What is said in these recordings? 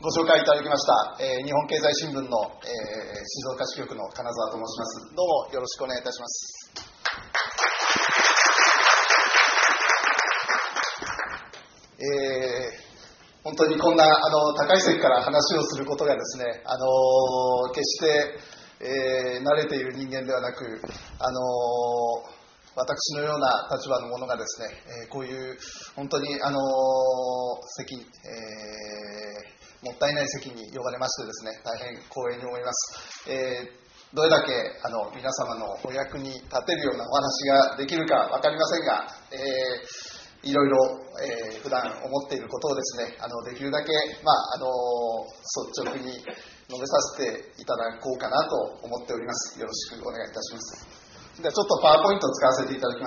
ご紹介いただきました、日本経済新聞の、静岡支局の金沢と申します。どうもよろしくお願いいたします。本当にこんな高い席から話をすることがですね、決して、慣れている人間ではなく、私のような立場の者がですね、こういう本当に席、もったいない席に呼ばれましてですね、大変光栄に思います。どれだけ皆様のお役に立てるようなお話ができるか分かりませんが、いろいろ、普段思っていることをですね、できるだけ、率直に述べさせていただこうかなと思っております。よろしくお願いいたします。ではちょっとパワーポイントを使わせていただきます。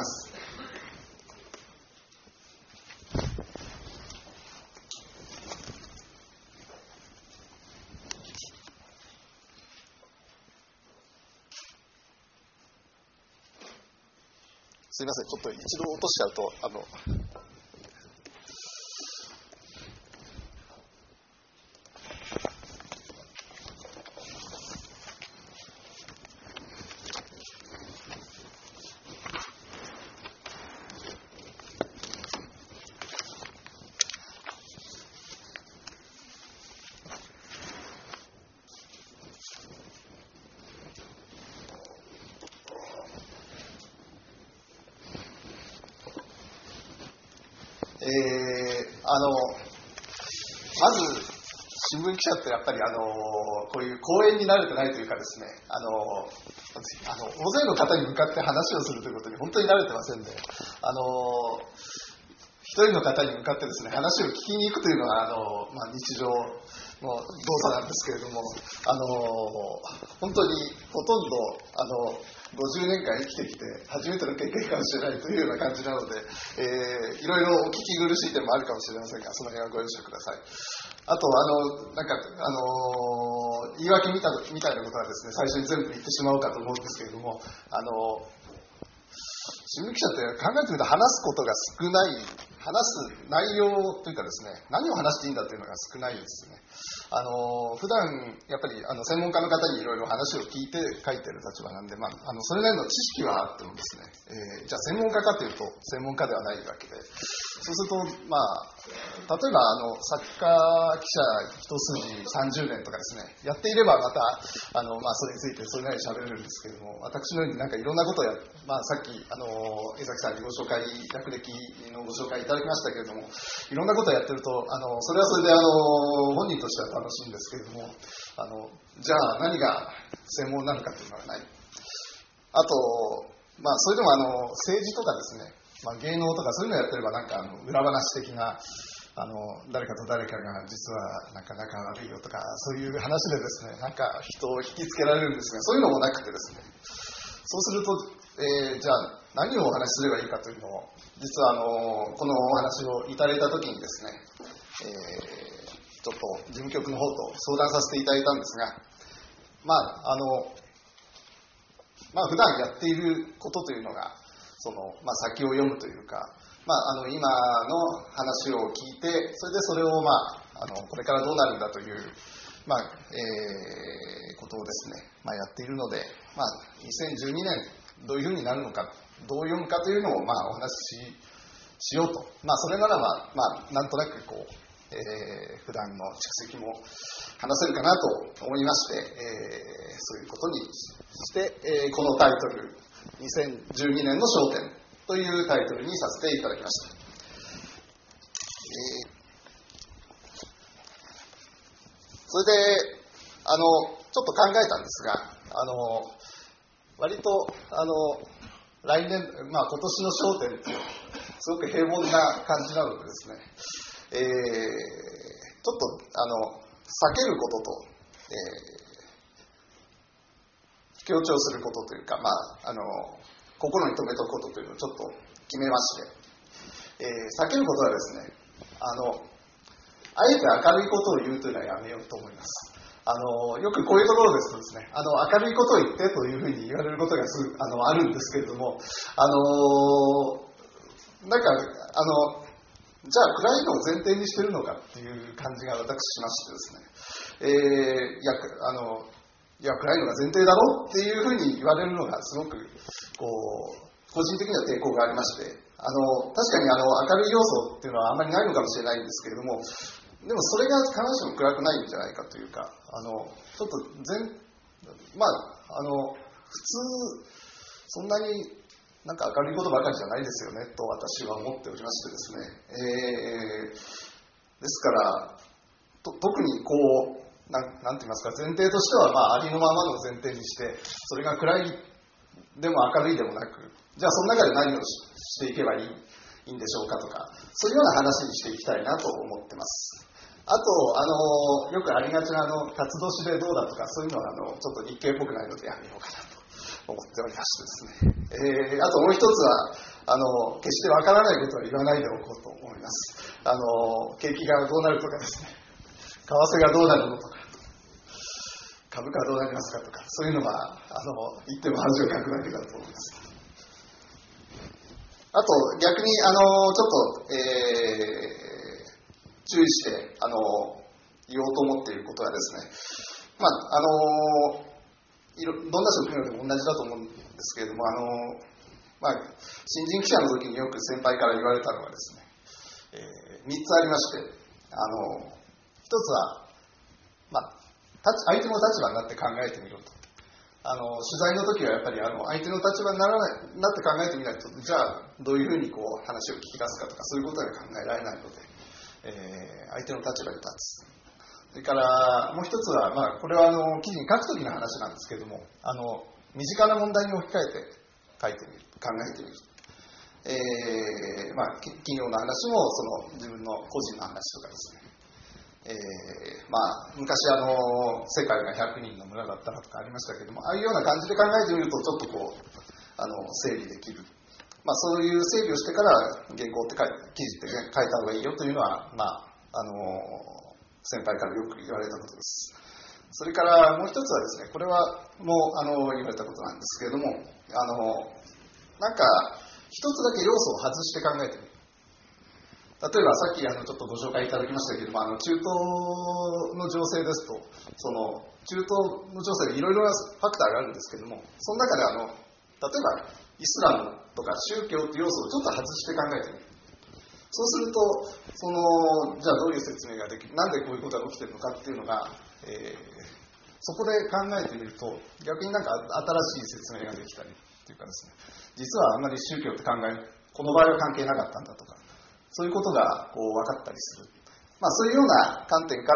すいません、ちょっと一度落としちゃうとまず新聞記者ってやっぱりこういう講演に慣れてないというかですね、大勢の方に向かって話をするということに本当に慣れてませんで、一人の方に向かってですね、話を聞きに行くというのが日常の動作なんですけれども、本当にほとんど50年間生きてきて初めての経験かもしれないというような感じなので、いろいろお聞き苦しい点もあるかもしれませんが、その辺はご容赦ください。あと言い訳みたいなことはですね、最初に全部言ってしまおうかと思うんですけれども、新聞記者って考えてみると話すことが少ない、話す内容というかですね、何を話していいんだというのが少ないですね。普段やっぱり専門家の方にいろいろ話を聞いて書いてる立場なんで、それなりの知識はあってもですね、じゃあ専門家かというと専門家ではないわけで、そうすると例えばサッカー記者一筋30年とかですね、やっていればまたそれについてそれなりに喋れるんですけれども、私のようにいろんなことをさっき江崎さんに学歴のご紹介いただきましたけれども、いろんなことをやってるとそれはそれで本人としては楽しいんですけれども、じゃあ何が専門なのかというのがない。あとそれでも政治とかですね、芸能とかそういうのをやってれば裏話的な誰かと誰かが実は仲悪いよとか、そういう話でですね、人を引きつけられるんですが、そういうのもなくてですね、そうすると、じゃあ何をお話しすればいいかというのを、実はこのお話をいただいた時にですね、ちょっと事務局の方と相談させていただいたんですが、普段やっていることというのが先を読むというか、今の話を聞いて、それをこれからどうなるんだということをですね、やっているので、2012年どういうふうになるのか、どう読むかというのをお話ししようと、それならばなんとなく普段の蓄積も話せるかなと思いまして、そういうことにして、このタイトル2012年の焦点というタイトルにさせていただきました。それでちょっと考えたんですが、割と来年、今年の焦点ってすごく平凡な感じなのでですね、ちょっと避けることと、強調することというか、心に留めておくことというのをちょっと決めまして、避けることはですね、あえて明るいことを言うというのはやめようと思います。よくこういうところですとですね、明るいことを言ってというふうに言われることがあるんですけれども、 じゃあ暗いのを前提にしてるのかっていう感じが私しましてですね、いや暗いのが前提だろっていうふうに言われるのがすごくこう個人的には抵抗がありまして、確かに明るい要素っていうのはあんまりないのかもしれないんですけれども、でもそれが必ずしも暗くないんじゃないかというか、ちょっと普通そんなになんか明るいことばかりじゃないですよねと私は思っておりましてですね、ですから特にこうなんて言いますか、前提としては、ありのままの前提にして、それが暗いでも明るいでもなく、じゃあその中で何をしていけばいいんでしょうかとか、そういうような話にしていきたいなと思ってます。あとよくありがちな辰年でどうだとか、そういうのはちょっと日経っぽくないのでやめようかなと思っておりましてですね、あともう一つは決してわからないことは言わないでおこうと思います。景気がどうなるとかですね、為替がどうなるのとか、株価はどうなりますかとか、そういうのは言っても恥をかくだけだと思います。あと逆にちょっと、注意して言おうと思っていることはですね、どんな職業でも同じだと思うんですけれども、新人記者の時によく先輩から言われたのはですね、3つありまして、1つは、相手の立場になって考えてみろと。取材の時はやっぱり相手の立場になって考えてみないと、じゃあどういうふうに話を聞き出すかとか、そういうことが考えられないので、相手の立場に立つ。それからもう一つは、これは記事に書く時の話なんですけれども、身近な問題に置き換えて書いてみる、考えてみる。企業の話も自分の個人の話とかですね、昔世界が100人の村だったらとかありましたけども、ああいうような感じで考えてみるとちょっと整理できる、そういう整理をしてから原稿って記事って書いた方がいいよというのは、先輩からよく言われたことです。それからもう一つはですね、これはもう言われたことなんですけれども、なんか一つだけ要素を外して考えてみる。例えばさっきちょっとご紹介いただきましたけれども、中東の情勢ですと、中東の情勢でいろいろなファクターがあるんですけれども、その中で例えばイスラムとか宗教という要素をちょっと外して考えてみる。そうするとじゃあどういう説明ができる、なんでこういうことが起きてるのかっていうのが、そこで考えてみると逆になんか新しい説明ができたりっていうかですね、実はあんまり宗教ってこの場合は関係なかったんだとか、そういうことが分かったりする、そういうような観点から、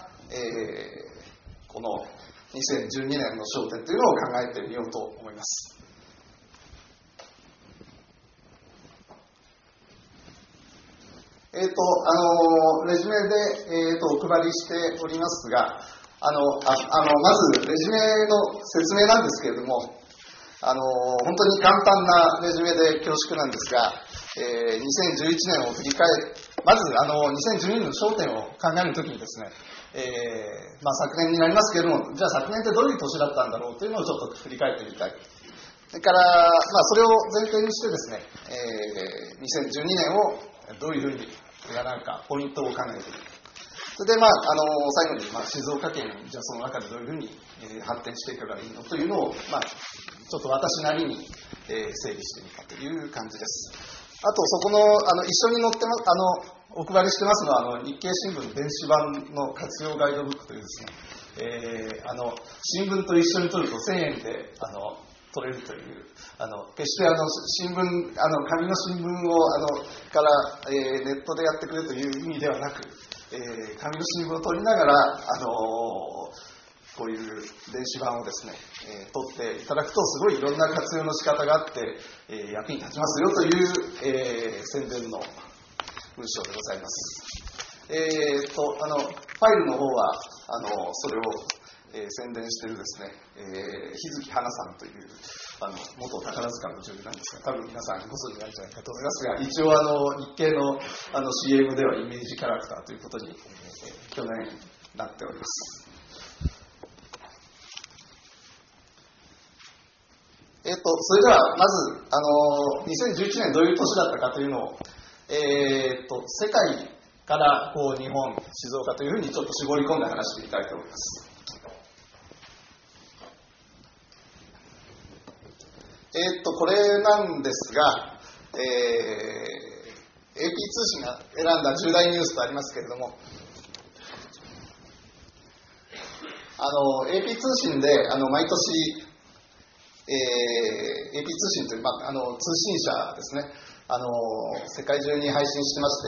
この2012年の焦点というのを考えてみようと思います。レジュメで、お配りしておりますが、まずレジュメの説明なんですけれども、本当に簡単なレジュメで恐縮なんですが、2011年を振り返る、まず2012年の焦点を考えるときにですね、昨年になりますけれども、じゃあ昨年ってどういう年だったんだろうというのをちょっと振り返ってみたい。それから、それを前提にしてですね、2012年をどういうふうになんかポイントを考えている。それで最後に静岡県にじゃあその中でどういうふうに発展していけばいいのというのをちょっと私なりに整理してみたという感じです。あとそこの一緒に載ってお配りしてますのは日経新聞電子版の活用ガイドブックというですね、新聞と一緒に取ると1000円で取れるという、決して新聞紙の新聞をから、ネットでやってくれという意味ではなく、紙の新聞を取りながらこういう電子版をですね、取っていただくとすごいいろんな活用の仕方があって、役に立ちますよという、宣伝の文章でございます。ファイルの方はそれを宣伝しているですね、日月花さんという元宝塚の女優なんですが、多分皆さんご存知なんじゃないかと思いますが、一応日経のCM ではイメージキャラクターということに、去年なっております。それではまず2011年どういう年だったかというのを、 世界からこう日本、静岡というふうにちょっと絞り込んで話してみたいと思います。これなんですが、AP 通信が選んだ重大ニュースとありますけれども、AP 通信で毎年、AP 通信という、通信社ですね、世界中に配信してまして、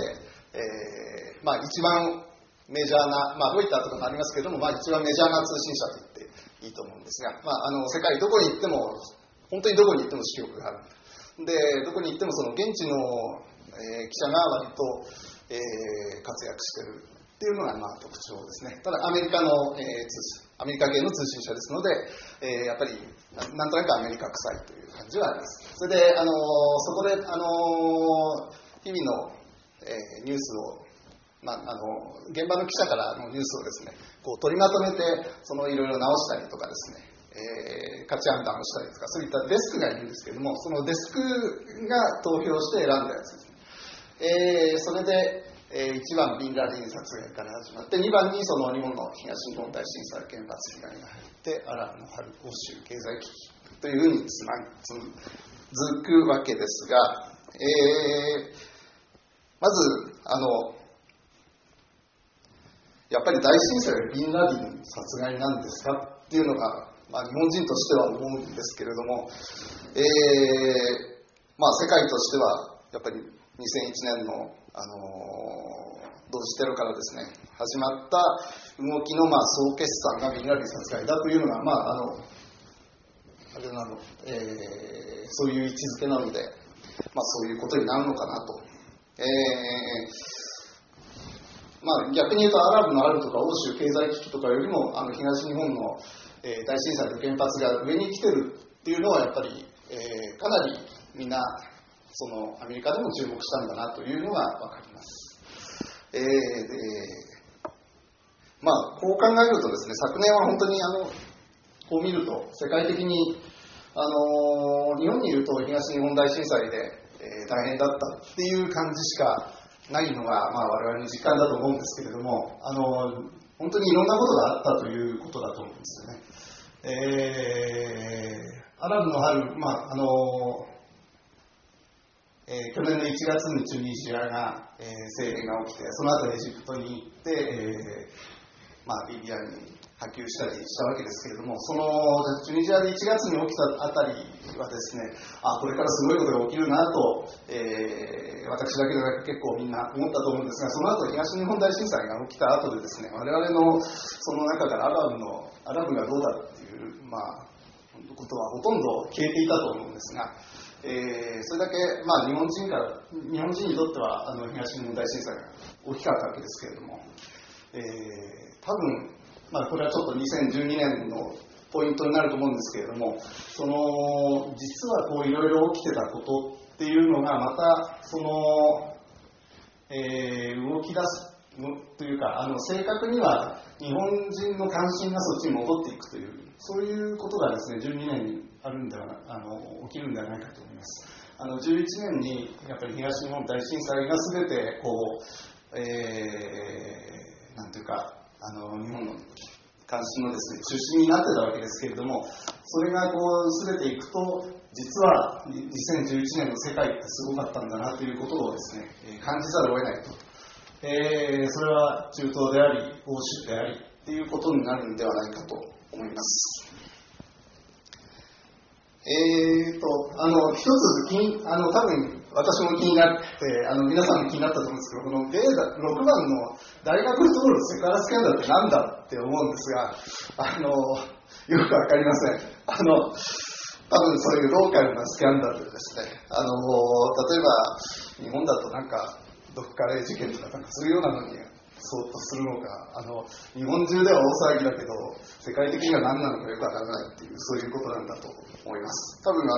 一番メジャーな、ロイターとかもありますけれども、一番メジャーな通信社と言っていいと思うんですが、世界どこに行っても、本当にどこに行っても支局がある。で、どこに行ってもその現地の、記者が割と、活躍しているっていうのが特徴ですね。ただアメリカ系の通信社ですので、やっぱりなんとなくアメリカ臭いという感じはあります。それでそこで日々の、ニュースを、現場の記者からのニュースをですね、こう取りまとめていろいろ直したりとかですね、価値判断をしたりとか、そういったデスクがいるんですけれども、そのデスクが投票して選んだやつですね。それで、1番ビンラディン殺害から始まって、2番にその日本の東日本大震災原発被害が入って、アラブの春欧州経済危機というふうに続くわけですが、まずやっぱり大震災はビンラディン殺害なんですかっていうのが、日本人としては思うんですけれども、世界としてはやっぱり2001年の、同時テロからですね始まった動きの総決算がビンラディン殺害だというのが、そういう位置づけなので、そういうことになるのかなと。逆に言うとアラブのあるとか欧州経済危機とかよりも東日本の、大震災と原発が上に来てるっていうのはやっぱり、かなりみんなアメリカでも注目したんだなというのが分かります。こう考えるとですね、昨年は本当にこう見ると世界的に日本にいると東日本大震災で、大変だったっていう感じしかないのが、我々の実感だと思うんですけれども、本当にいろんなことがあったということだと思うんですよね。アラブの春、去年の1月にチュニジアが、政変が起きて、その後エジプトに行って、リビアに波及したりしたわけですけれども、そのチュニジアで1月に起きたあたりはですね、これからすごいことが起きるなと、私だけでなく結構みんな思ったと思うんですが、その後東日本大震災が起きた後でですね、我々のその中からアラブがどうだっていう、ことはほとんど消えていたと思うんですが、それだけ、日本人にとっては東日本大震災が大きかったわけですけれども、多分、これはちょっと2012年のポイントになると思うんですけれども、実はこういろいろ起きてたことっていうのがまた動き出すというか、正確には日本人の関心がそっちに戻っていくという、そういうことがですね、12年にあるんでは起きるんではないかと思います。11年にやっぱり東日本大震災が全てこう、なんていうか日本の関心のですね、中心になってたわけですけれども、それがこう全ていくと、実は2011年の世界ってすごかったんだなということをですね、感じざるを得ないと。それは中東であり、欧州でありっていうことになるんではないかと思います。一つ多分私も気になって、皆さんも気になったと思うんですけど、この6番の大学に通るセクハラスキャンダルってなんだって思うんですが、よくわかりません。多分そういうローカルなスキャンダルでですね、例えば日本だと毒カレー事件とかそういうようなのにそうとするのか、日本中では大騒ぎだけど世界的には何なのかよくわからないっていう、そういうことなんだと思います。多分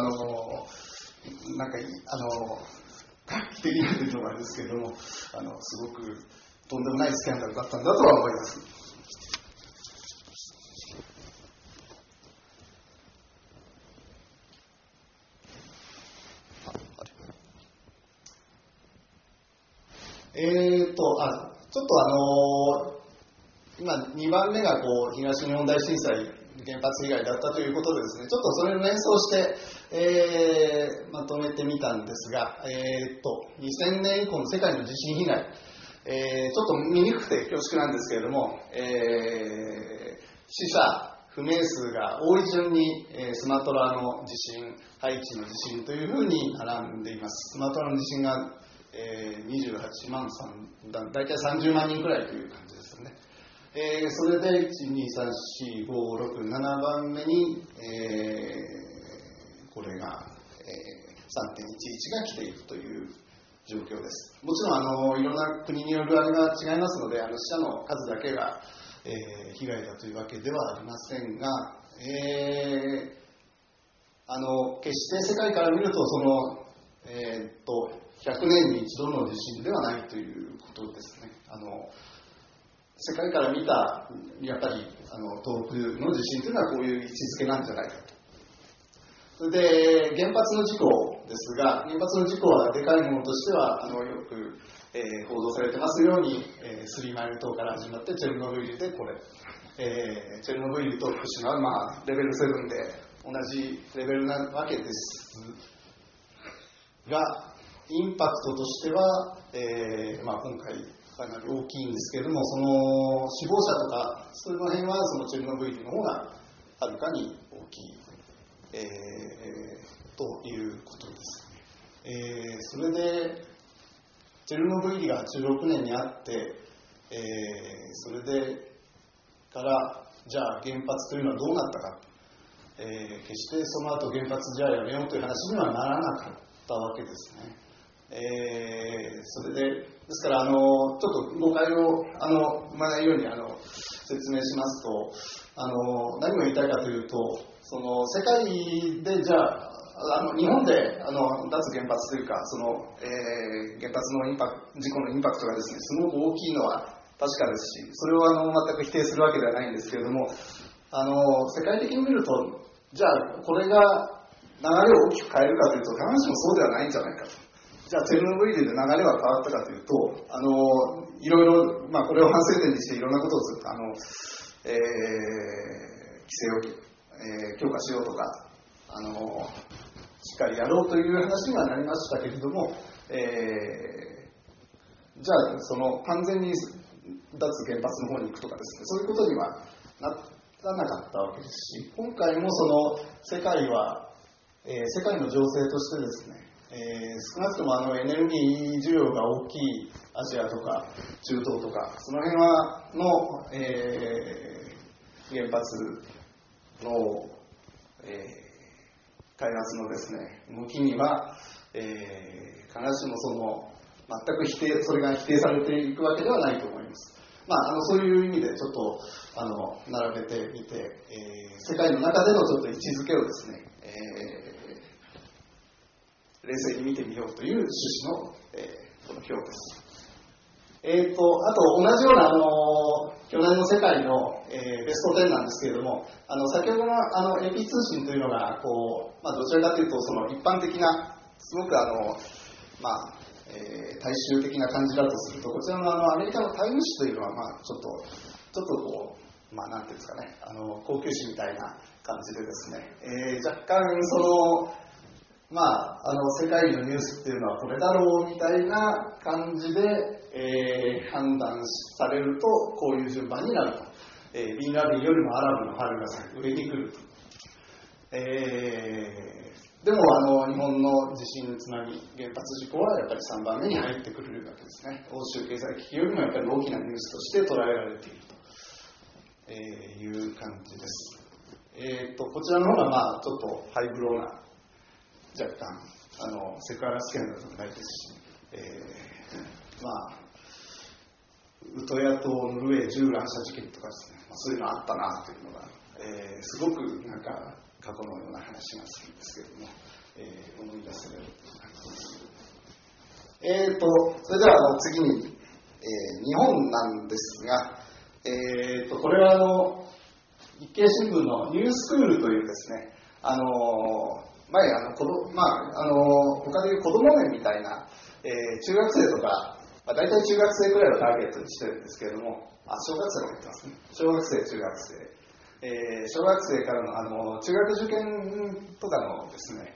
短期的には言うのもあれですけれども、すごくとんでもないスキャンダルだったんだとは思います。 ちょっと今2番目が東日本大震災原発被害だったということでですね、ちょっとそれを連想して、まとめてみたんですが、2000年以降の世界の地震被害、ちょっと見にくくて恐縮なんですけれども、死者不明数が多い順に、スマトラの地震、ハイチの地震というふうに並んでいます。スマトラの地震が、28万3、大体30万人くらいという感じですね。それで1、2、3、4、5、6、7番目に、これが、3.11 が来ているという状況です。もちろんいろんな国によるあれが違いますので、死者の数だけが、被害だというわけではありませんが、決して世界から見ると100年に一度の地震ではないということですね。世界から見たやっぱり東北の地震というのはこういう位置づけなんじゃないかと。それで原発の事故ですが、原発の事故はでかいものとしてはよく、報道されてますように、スリーマイル島から始まってチェルノブイリでこれ、チェルノブイリと福島は、レベル7で同じレベルなわけですが、インパクトとしては、今回かなり大きいんですけれども、その死亡者とかその辺はそのチェルノブイリの方がはるかに大きい、ということです。それでチェルノブイリが86年にあって、それでからじゃあ原発というのはどうなったか、決してその後原発じゃあやめようという話にはならなかったわけですね。それですからちょっと誤解を生まないように説明しますと、何を言いたいかというと、その世界でじゃあ日本で脱原発というか原発の事故のインパクトがですね、すごく大きいのは確かですし、それを全く否定するわけではないんですけれども、世界的に見ると、じゃあこれが流れを大きく変えるかというと、必ずしもそうではないんじゃないかと。じゃあチェルノブイリで流れは変わったかというと、いろいろ、これを反省点にしていろんなことをすると規制を、強化しようとかしっかりやろうという話にはなりましたけれども、じゃあ完全に脱原発の方に行くとかですね、そういうことにはならなかったわけですし、今回も世界は、世界の情勢としてですね、少なくともエネルギー需要が大きいアジアとか中東とかその辺原発の、開発のですね動きには、必ずしも全くそれが否定されていくわけではないと思います。そういう意味でちょっと並べてみて、世界の中でのちょっと位置づけをですね、冷静に見てみようという趣旨の、この表です。あと同じような去年の世界の、ベスト10なんですけれども、先ほどのAP 通信というのがどちらかというと一般的なすごく大衆的な感じだとすると、こちらのアメリカのタイム誌というのはちょっとなんていうんですかね、高級誌みたいな感じでですね、若干世界のニュースっていうのはこれだろうみたいな感じで、判断されるとこういう順番になると、ビンラディンよりもアラブの春が上に来ると、でも日本の地震津波原発事故はやっぱり3番目に入ってくるわけですね。欧州経済危機よりもやっぱり大きなニュースとして捉えられているという感じです。こちらの方がちょっとハイブローな若干セクハラスキャンダルでもないですし、ウトヤ島ノルウェー銃乱射事件とかですね、そういうのあったなというのが、すごく過去のような話がするんですけれども、思い出せれると感じです。それでは次に、日本なんですが、これは日経新聞のニュースクールというですね、前他でいう子ども園みたいな、中学生とか大体中学生くらいをターゲットにしてるんですけれども、小学生も言ってますね。小学生、中学生。小学生からの、中学受験とかのですね、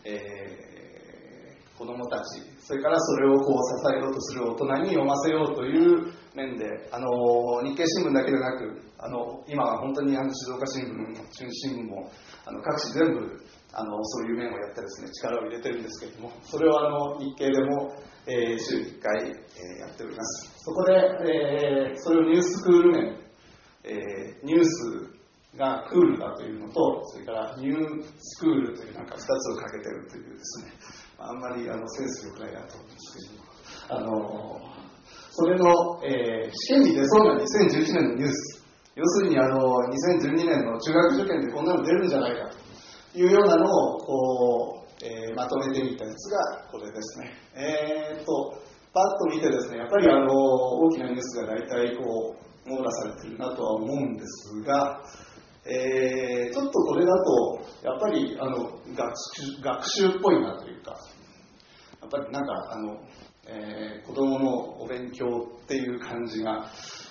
子供たち、それからそれをこう支えようとする大人に読ませようという面で、日経新聞だけでなく、今は本当に静岡新聞、中日新聞も、各紙全部、そういう面をやってですね、力を入れてるんですけれども、それを日経でも、週に1回、やっております。そこで、それをニュースクール面、ニュースがクールだというのと、それからニュースクールという2つをかけているというですね、あんまりセンス良くないなと思うんですけども、それの、試験に出そうな2011年のニュース、要するに2012年の中学受験でこんなの出るんじゃないかというようなのをこう、まとめてみたやつがこれですね。パッと見てですね、やっぱり大きなニュースが大体こう網羅されているなとは思うんですが、ちょっとこれだとやっぱり学習っぽいなというか、やっぱりなんか子供のお勉強っていう感じが、なん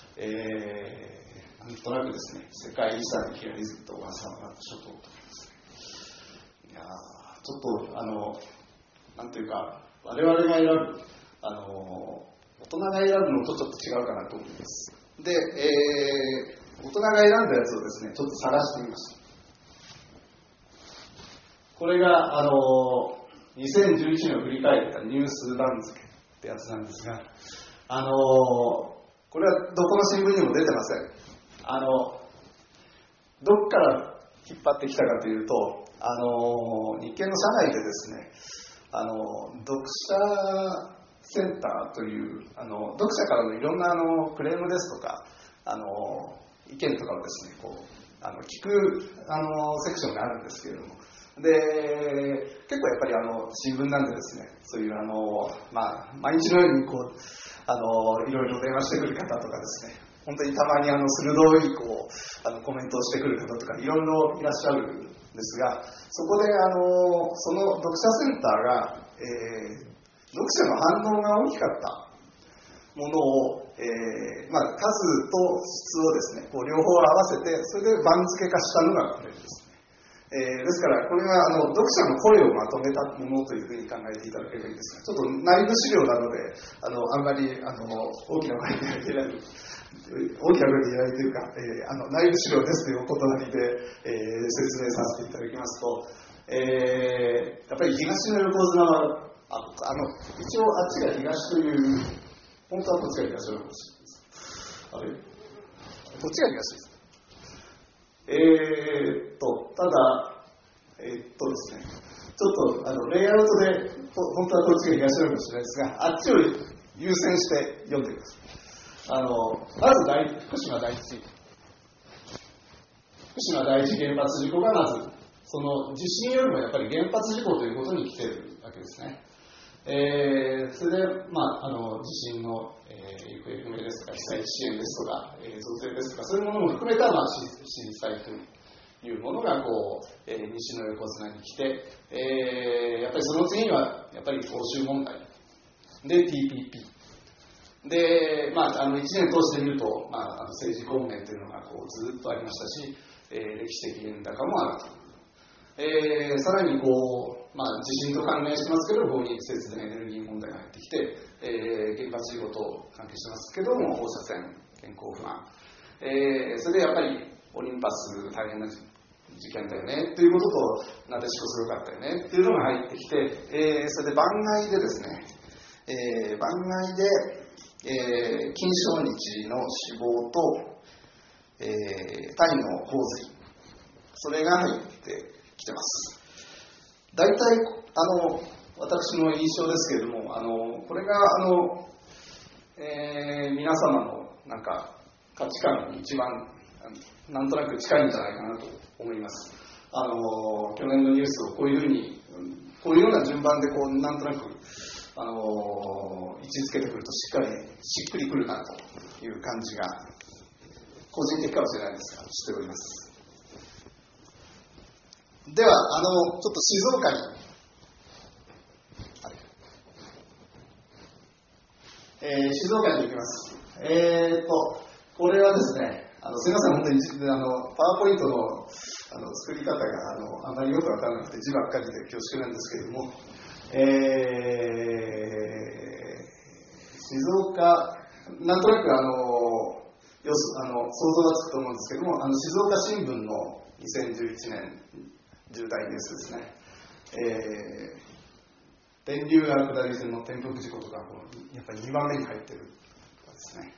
となくですね、世界遺産ヒアリズムと小笠原諸島とかですね、いやちょっとなんていうか、我々が選ぶ大人が選ぶのとちょっと違うかなと思います。で、大人が選んだやつをですね、ちょっと探してみました。これが2011年を振り返ったニュース番付ってやつなんですが、これはどこの新聞にも出てません。どっから引っ張ってきたかというと、日経の社内でですね、読者センターという読者からのいろんなクレームですとか意見とかをですね、こう聞くセクションがあるんですけれども、で結構やっぱり新聞なんでですね、そういう毎日のようにこういろいろ電話してくる方とかですね、本当にたまに鋭いこうコメントをしてくる方とかいろいろいらっしゃるんですが、そこでその読者センターが、読者の反応が大きかったものを、数と質をですね、こう両方合わせて、それで番付化したのがこれです。ですからこれが読者の声をまとめたものというふうに考えていただければいいんですが、ちょっと内部資料なのであんまり大きな声で言えない、大きな声で言えないというか、内部資料ですというお断りで、説明させていただきますと、やっぱり東の横綱は一応あっちが東という、本当はこっちが東の横綱です。あれこっちが東です。ただ、ですね、ちょっとレイアウトで本当はこっちが東なのかもしれないですが、あっちを優先して読んでください。まず福島第一原発事故がまず、その地震よりもやっぱり原発事故ということに来ているわけですね。それで、地震の、行方不明ですとか、被災地支援ですとか、増税ですとか、そういうものも含めた、震災というものがこう、西の横綱に来て、やっぱりその次には、やっぱり欧州問題で TPP。で、1年通してみると、政治公明というのがこうずっとありましたし、歴史的円高もあると。さらにこう、地震と関連してますけど、放日節電エネルギー問題が入ってきて、原発事故と関係してますけども、放射線、健康不安、それでやっぱりオリンパス大変な事件だよねっていうことと、なでしこすごかったよねっていうのが入ってきて、それで番外でですね、金正日の死亡と、タイの洪水、それが入ってきてます。大体私の印象ですけれども、これが皆様のなんか価値観に一番なんとなく近いんじゃないかなと思います。去年のニュースをこういうふうに、こういうような順番でこうなんとなく位置づけてくるとしっくりくるなという感じが個人的かもしれないですがしております。ではちょっと静岡に静岡に行きます。これはですね、すみません、本当にパワーポイントの作り方があまりよくわからなくて字ばっかりで恐縮なんですけれども、静岡、なんとなく想像がつくと思うんですけども、静岡新聞の2011年重大ニュースですね。天竜川下り線の転覆事故とかやっぱり2番目に入ってるとかですね、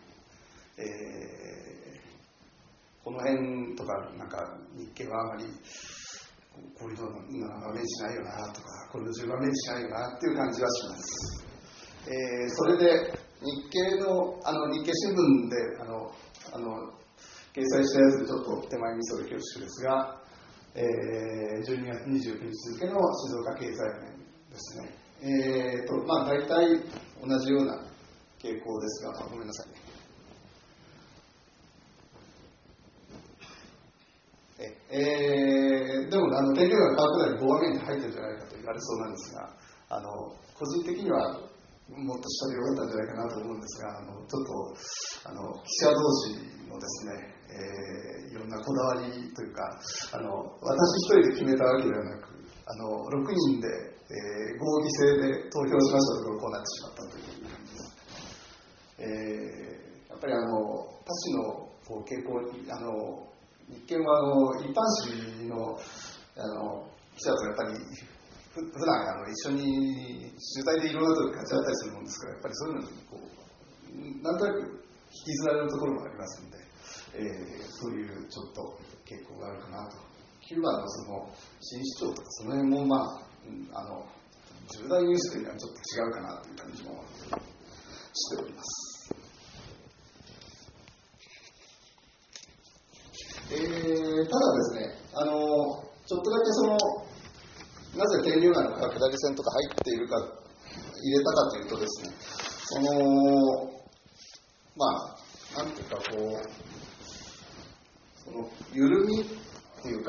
この辺とかなんか日経はあまりこういうの7番目にしないよなとか、これを10番目にしないよなっていう感じはします。それで日経の日経新聞で掲載したやつでちょっと手前味噌で恐縮ですが、12月29日付の静岡経済面ですね。大体同じような傾向ですが、ごめんなさいね。でも天竜川川下り5番目に入ってるんじゃないかと言われそうなんですが、個人的にはもっと下でよかったんじゃないかなと思うんですが、ちょっと記者同士のですね、いろんなこだわりというか、私一人で決めたわけではなく、6人で、合議制で投票しましたところこうなってしまったという感じです。やっぱり他市の傾向、日経は一般紙の記者とやっぱり普段一緒に取材でいろんなところで勝ち合ったりするもんですから、やっぱりそういうのになんとなく引きずられるところもありますので、そういうちょっと傾向があるかなと。キューバのその新市長とかその辺も重大ニュースというのはちょっと違うかなという感じもしております。ただですね、ちょっとだけなぜ天竜川の下り線とか入っているか、入れたかというとですね、なんていうか緩みっていうか、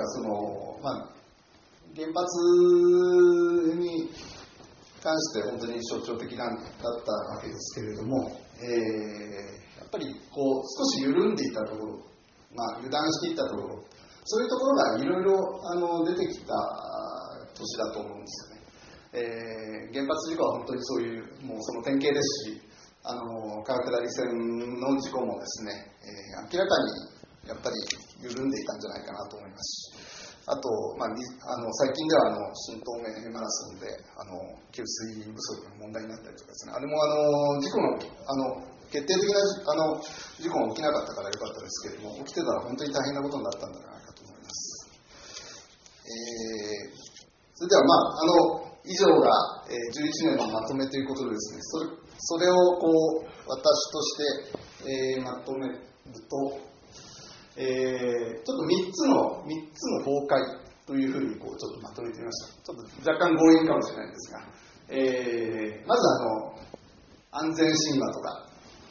原発に関して本当に象徴的だったわけですけれども、やっぱり少し緩んでいたところ、油断していったところ、そういうところがいろいろ出てきた年だと思うんですよね。原発事故は本当にそういうもうその典型ですし、川下り線の事故もですね、明らかにやっぱり緩んでいたんじゃないかなと思いますし、あと、最近では新東名マラソンで給水不足が問題になったりとかですね、あれも事故の決定的な事故が起きなかったからよかったですけれども、起きてたら本当に大変なことになったんじゃないかと思います。それでは以上が11年のまとめということでですね、それを私として、まとめると、ちょっと3つの崩壊というふうにちょっとまとめてみました。ちょっと若干強引かもしれないんですが、まず安全神話とか、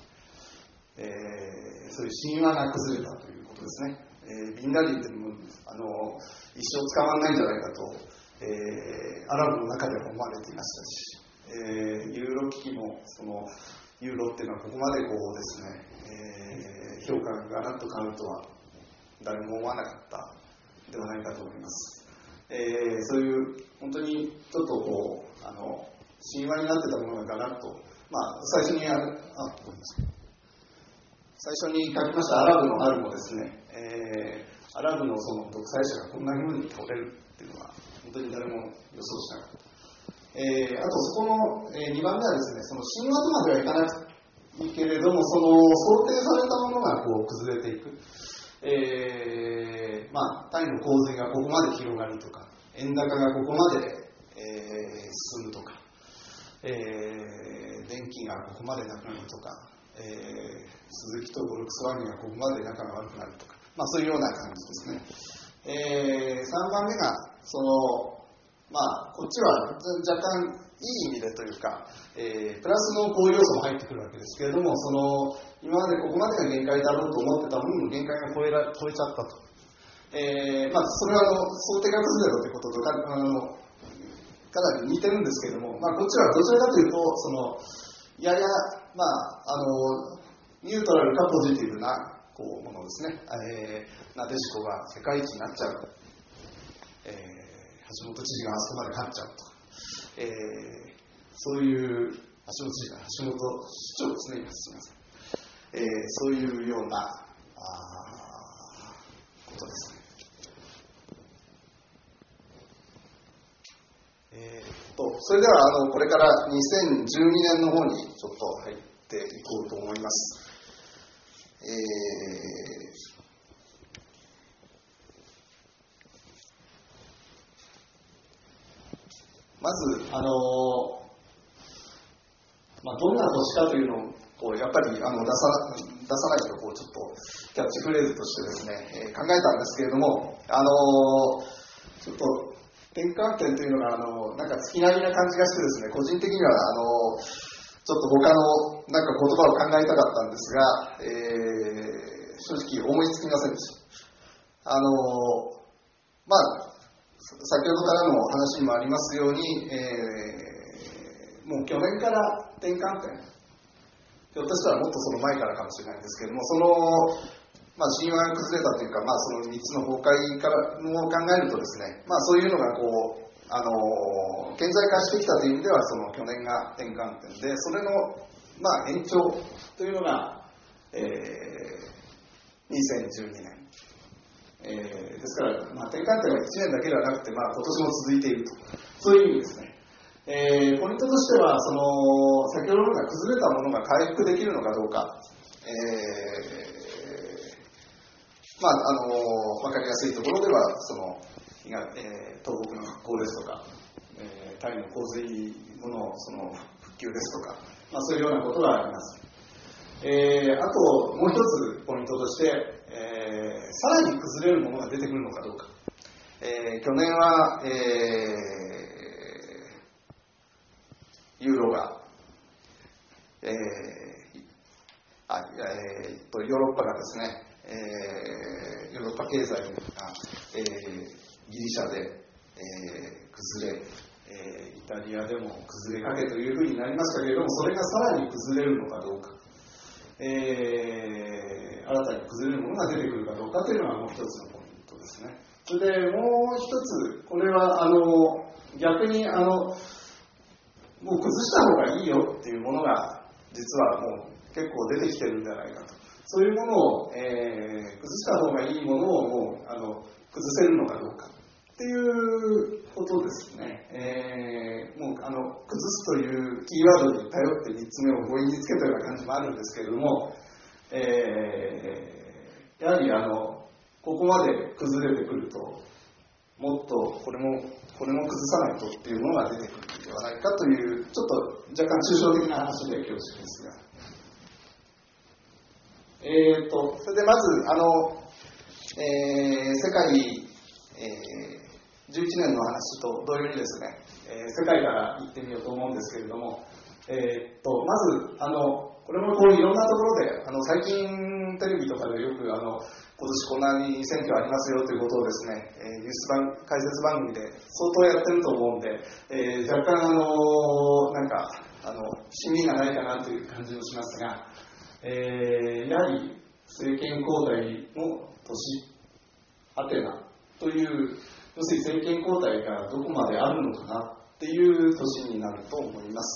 そういう神話が崩れたということですね。ビンラディンっても一生捕まらないんじゃないかと、アラブの中では思われていましたし、ユーロ危機もユーロっていうのはここまでですね、評価がガラッと変わるとは誰も思わなかったではないかと思います。そういう本当にちょっと神話になってたものがガラッと、最初にごめんなさい。最初に書きましたアラブの春もですね、アラブのその独裁者がこんな風に倒れるっていうのは本当に誰も予想しなかった。あとそこの、2番目はですね、その神話とまではいかなくいいけれども、その想定されたものが崩れていく。タイの洪水がここまで広がるとか、円高がここまで、進むとか、電気がここまでなくなるとか、スズキとボルクスワーゲンがここまで仲が悪くなるとか、そういうような感じですね。3番目がこっちは若干いい意味でというか、プラスの要素も入ってくるわけですけれども、今までここまでが限界だろうと思ってたものの限界が超えちゃったと。それは想定が崩れたということとかなり似てるんですけれども、こっちはどちらかというとややニュートラルかポジティブなものですね、なでしこが世界一になっちゃう、橋本知事があそこまで勝っちゃうとか、そういう橋本市長ですね、今すみません、そういうようなことですね。それではこれから2012年の方にちょっと入っていこうと思います。まずどんな年かというのをやっぱり出さないとちょっとキャッチフレーズとしてですね、考えたんですけれども、ちょっと転換点というのがなんか月並みな感じがしてですね、個人的にはちょっと他のなんか言葉を考えたかったんですが、正直思いつきませんでした。先ほどからの話にもありますように、もう去年から転換点、ひょっとしたらもっとその前からかもしれないんですけれども、神話が崩れたというか、その3つの崩壊からのを考えるとですね、そういうのが顕在化してきたという意味では、その去年が転換点で、それの延長というのが、2012年。ですから、転換点は1年だけではなくて、今年も続いていると、そういう意味ですね。ポイントとしては、先ほどのような崩れたものが回復できるのかどうか、分かりやすいところでは、東北の復興ですとか、タイの洪水後の復旧ですとか、そういうようなことがあります。あともう一つポイントとして、さらに崩れるものが出てくるのかどうか。去年は、ユーロが、ヨーロッパがですね、ヨーロッパ経済が、ギリシャで、崩れ、イタリアでも崩れかけというふうになりましたけれども、それがさらに崩れるのかどうか、新たに崩れるものが出てくるかどうかというのがもう一つのポイントですね。それでもう一つ、これは逆にもう崩した方がいいよっていうものが実はもう結構出てきてるんじゃないかと。そういうものを、崩した方がいいものをもう崩せるのかどうかっていうことですね。もう崩すというキーワードに頼って3つ目を強引につけたような感じもあるんですけれども、やはりここまで恐れてくると、もっとこれも崩さないとっていうものが出てくるのではないかという、ちょっと若干抽象的な話で恐縮ですが。それでまず世界、11年の話と同様にですね、世界から行ってみようと思うんですけれども、まずこれもいろんなところで最近テレビとかでよく今年こんなに選挙ありますよということをですね、ニュース解説番組で相当やってると思うんで、若干なんか審美がないかなという感じもしますが、やはり政権交代の年ハテナという、要するに政権交代がどこまであるのかなっていう年になると思います。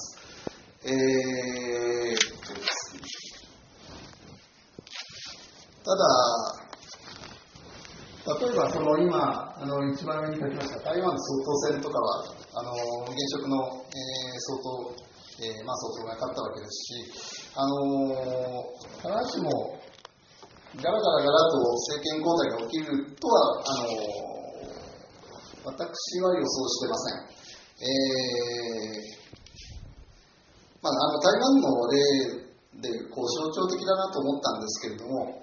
ただ例えば今一番上に書きました台湾総統選とかは現職の、総統、総統が勝ったわけですし、必ずしもガラガラと政権交代が起きるとは私は予想してません。台湾の例で象徴的だなと思ったんですけれども、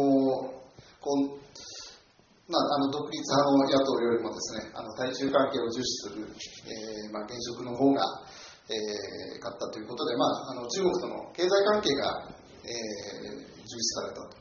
独立派の野党よりもですね、対中関係を重視する、現職の方が、勝ったということで、中国との経済関係が、重視されたと。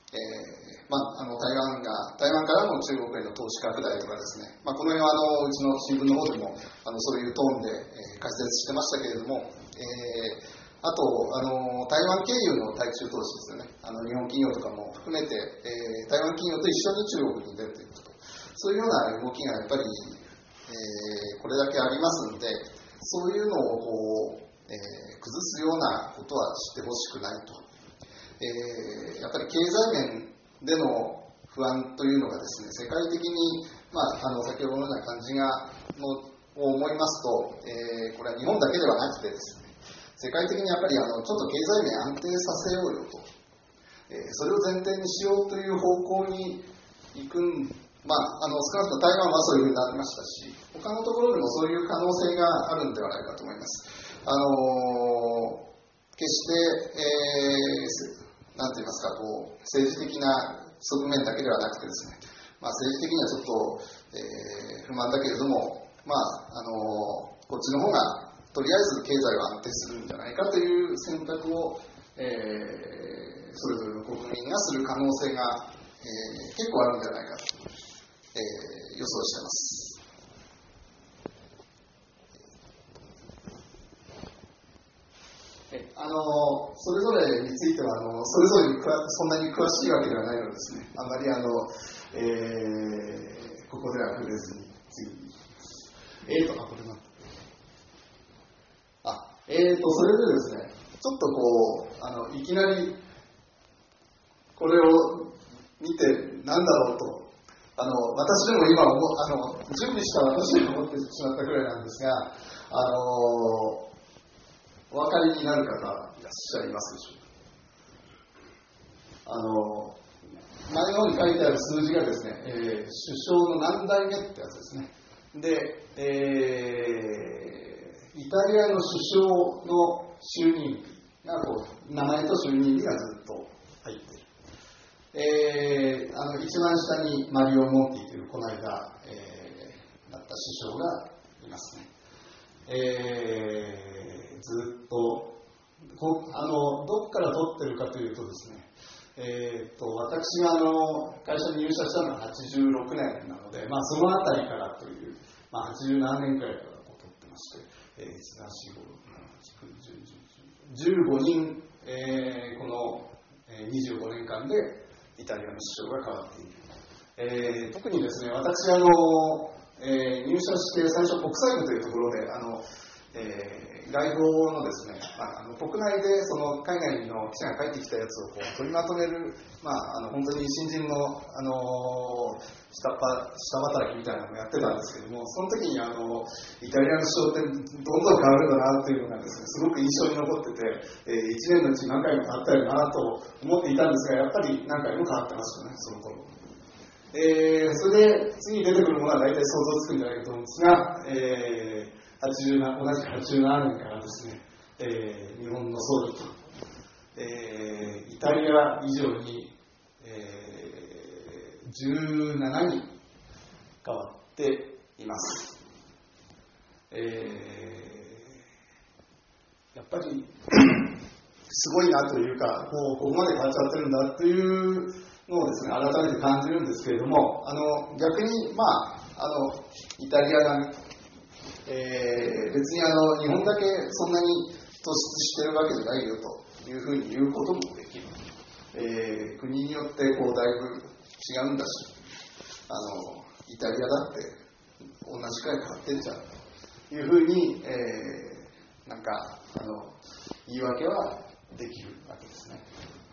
台湾からの中国への投資拡大とかですね、この辺はうちの新聞の方でもそういうトーンで、解説してましたけれども、 あと台湾経由の対中投資ですよね。日本企業とかも含めて、台湾企業と一緒に中国に出ていくと、そういうような動きがやっぱり、これだけありますので、そういうのを崩すようなことはしてほしくないと。やっぱり経済面での不安というのがですね、世界的に、先ほどのような感じを思いますと、これは日本だけではなくてですね、世界的にやっぱりちょっと経済面安定させようよと、それを前提にしようという方向に行く少なくとも台湾はそういうふうになりましたし、他のところでもそういう可能性があるんではないかと思います。決して、なんて言いますか、政治的な側面だけではなくてですね、政治的にはちょっと、不満だけれども、こっちの方がとりあえず経済は安定するんじゃないかという選択を、それぞれの国民がする可能性が、結構あるんじゃないかと、予想しています。それぞれについてはそれぞれにそんなに詳しいわけではないのでですね、あんまりここでは触れずに次にこれなんそれでですね、ちょっといきなりこれを見てなんだろうと私でも今準備した私でも思ってしまったくらいなんですが、お分かりになる方いらっしゃいますでしょうか。前の方に書いてある数字がですね、首相の何代目ってやつですね。で、イタリアの首相の就任日が名前と就任日がずっと入っている。一番下にマリオ・モンティというこの間、なった首相がいますね。ずっとどっから取ってるかというとですね、私が会社に入社したのは86年なので、そのあたりからという、87年くらいから取ってまして、15人、この25年間でイタリアの首相が変わっている。特にですね、私入社して最初国際部というところで外交のですね、国内でその海外の記者が帰ってきたやつを取りまとめる、本当に新人の、下働きみたいなのをやってたんですけども、その時にイタリアの首相ってどんどん変わるんだなというのがですね、すごく印象に残ってて、1年のうち何回も変わったよなと思っていたんですが、やっぱり何回も変わってましたね、その頃。それで次に出てくるものは大体想像つくんじゃないかと思うんですが、同じ87年からですね、日本の総理と、イタリア以上に、17人変わっています。やっぱりすごいなというか、ここまで変わっちゃってるんだというのをですね、改めて感じるんですけれども、逆にイタリアが別に日本だけそんなに突出してるわけじゃないよというふうに言うこともできる。国によってだいぶ違うんだし、イタリアだって同じくらい変わってるじゃんというふうに、言い訳はできるわけですね。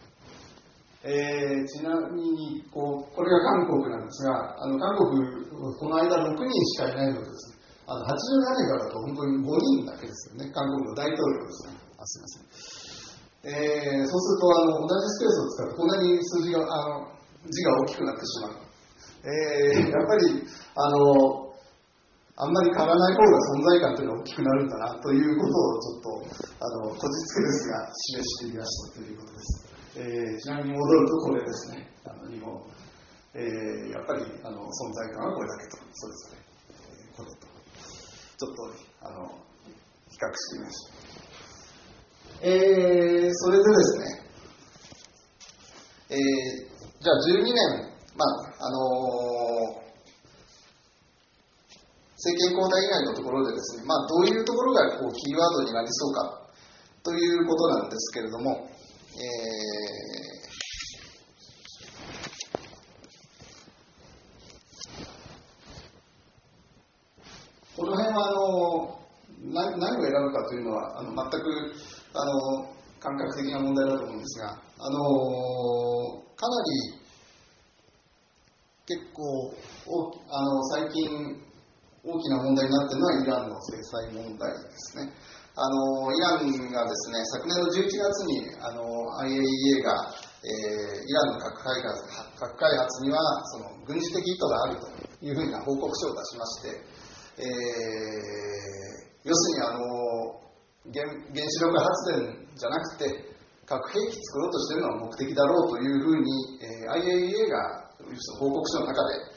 ちなみにこれが韓国なんですが、韓国この間6人しかいないのでですね、87年からだと本当に5人だけですよね、韓国の大統領ですね。すいません。そうすると同じスペースを使ってこんなに数字が字が大きくなってしまう。やっぱりあんまり変わらない方が存在感というのは大きくなるんだなということをちょっとこじつけですが示してみましたということです。ちなみに戻るとこれですね、日本、やっぱり存在感はこれだけと、それぞれこれとちょっと比較してみました。それでですね、じゃあ12年、政権交代以外のところでですね、どういうところがキーワードになりそうかということなんですけれども、この辺は何を選ぶかというのは全く感覚的な問題だと思うんですが、かなり結構最近大きな問題になっているのはイランの制裁問題ですね。イランがですね、昨年の11月にIAEA が、イランの核開発にはその軍事的意図があるというふうな報告書を出しまして、要するに原子力発電じゃなくて核兵器作ろうとしているのが目的だろうというふうに、IAEA が報告書の中で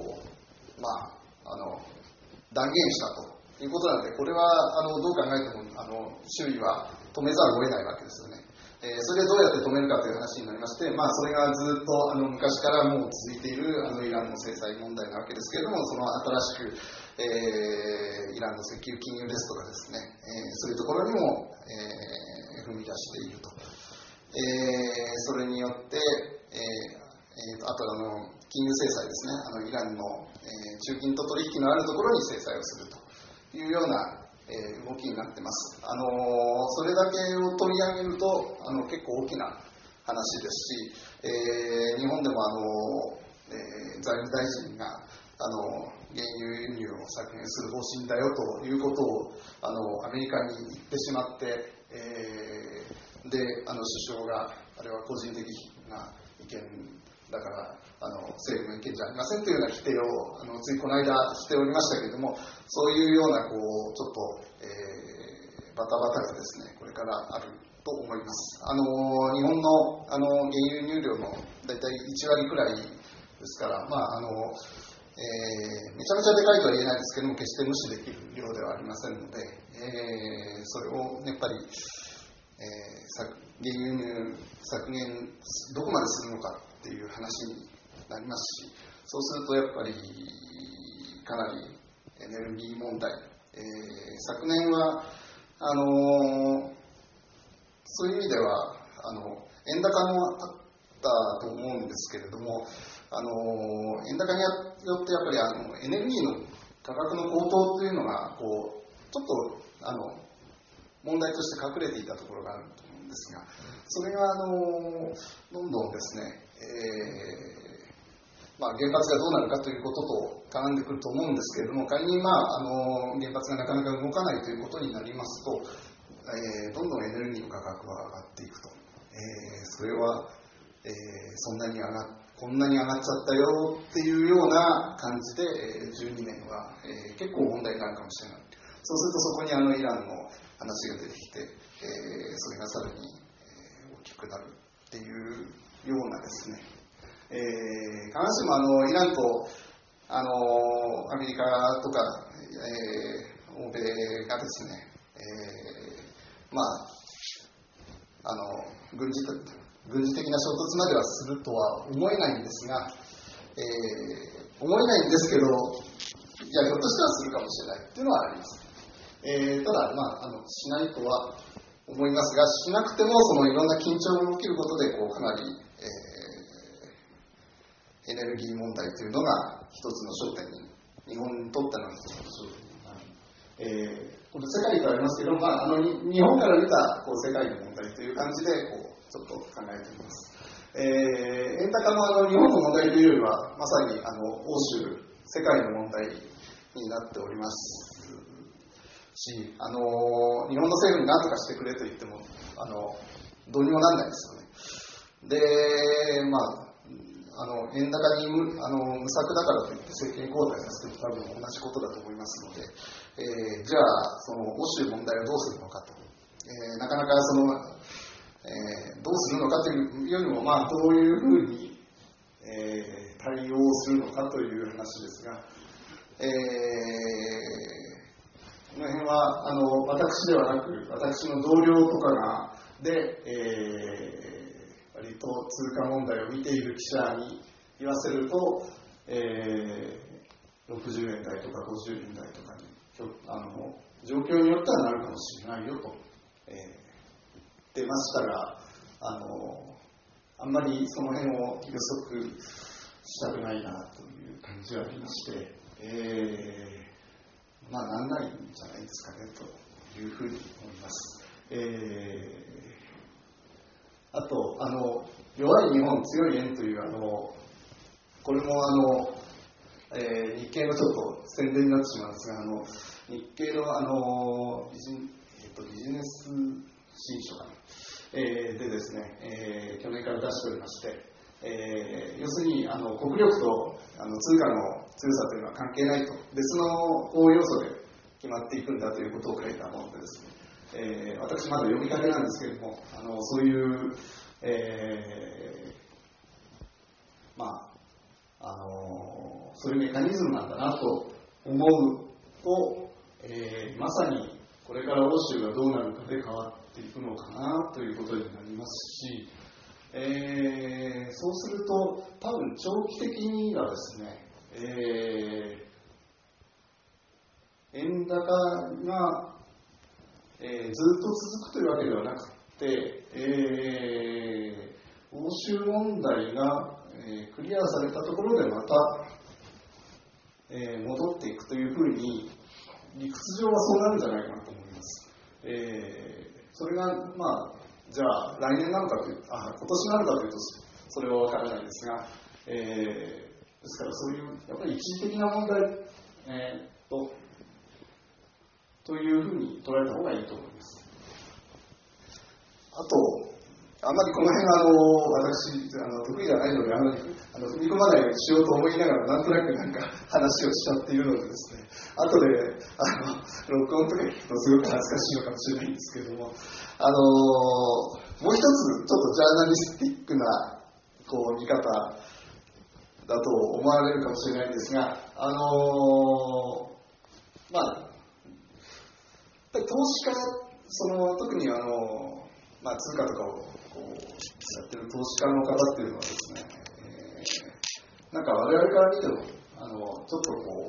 断言したということなので、これはどう考えても周囲は止めざるを得ないわけですよね。それでどうやって止めるかという話になりまして、それがずっと昔からもう続いているイランの制裁問題なわけですけれども、その新しく、イランの石油禁輸ですとかですね、そういうところにも、踏み出していると。それによって、あと金融制裁ですね、イランの、中金と取引のあるところに制裁をするというような動きになってます。それだけを取り上げると結構大きな話ですし、日本でも財務大臣が原油輸入を削減する方針だよということをアメリカに言ってしまって、で首相があれは個人的な意見だから政府の意見じゃありませんというような否定をついこの間しておりましたけれども、そういうようなちょっと、バタバタがですねこれからあると思います。日本の原油輸入量のだいたい1割くらいですから、めちゃめちゃでかいとは言えないですけども、決して無視できる量ではありませんので、それをやっぱり、原油輸入削減どこまでするのかっていう話になりますし、そうするとやっぱりかなりエネルギー問題、昨年はそういう意味では円高もあったと思うんですけれども、円高によってやっぱりエネルギーの価格の高騰というのがちょっと問題として隠れていたところがあると思うんですが、それがどんどんですね、原発がどうなるかということと絡んでくると思うんですけれども、仮に原発がなかなか動かないということになりますと、どんどんエネルギーの価格は上がっていくと。それは、こんなに上がっちゃったよっていうような感じで、12年は、結構問題になるかもしれない。そうするとそこにイランの話が出てきて、それがさらに、大きくなるっていうようなですね、必ずしもイランとアメリカとか、欧米がですね、軍事的な衝突まではするとは思えないんですが、思えないんですけど、いやひょっとしたらするかもしれないっていうのはあります。ただ、しないとは思いますが、しなくてもいろんな緊張が起きることでかなり、エネルギー問題というのが一つの焦点に、日本にとっての一つの焦点になる。これ世界とありますけど、日本から見た世界の問題という感じでちょっと考えています。円高も日本の問題というよりはまさに欧州世界の問題になっておりますし、日本の政府に何とかしてくれと言ってもどうにもなんないですよね。で円高に無策だからといって政権交代させても多分同じことだと思いますので、じゃあ欧州問題をどうするのかと、なかなかどうするのかというよりもどういうふうに、対応するのかという話ですが、この辺は私ではなく私の同僚とかで、割と通貨問題を見ている記者に言わせると、60円台とか50円台とかに状況によってはなるかもしれないよと、 ましたが、あんまりその辺を予測したくないなという感じはありまして、なんないんじゃないですかねというふうに思います。あと弱い日本強い円というこれも日経のちょっと宣伝になってしまうんですが、日経のビジネス新書かな、でですね、去年から出しておりまして、要するに国力と通貨の強さというのは関係ないと、別の要素で決まっていくんだということを書いたものでですね、私まだ読みかけなんですけれども、そういう、そういうメカニズムなんだなと思うと、まさにこれから欧州がどうなるかで変わっていくのかなということになりますし、そうすると多分長期的にはですね、円高が、ずっと続くというわけではなくて、欧州問題が、クリアされたところでまた、戻っていくというふうに理屈上はそうなるんじゃないかなと思います。それがじゃあ来年なのかという今年なのかというとそれは分からないですが、ですからそういうやっぱり一時的な問題、というふうに捉えた方がいいと思います。あとあまりこの辺は私得意じゃないので踏み込まないようにしようと思いながらなんとなく話をしちゃっているのでですね、後で録音とか聞くとすごく恥ずかしいのかもしれないんですけれども、もう一つちょっとジャーナリスティックな見方だと思われるかもしれないんですが、投資家特に通貨とかをやってる投資家の方っていうのはですね、我々から見てもちょっと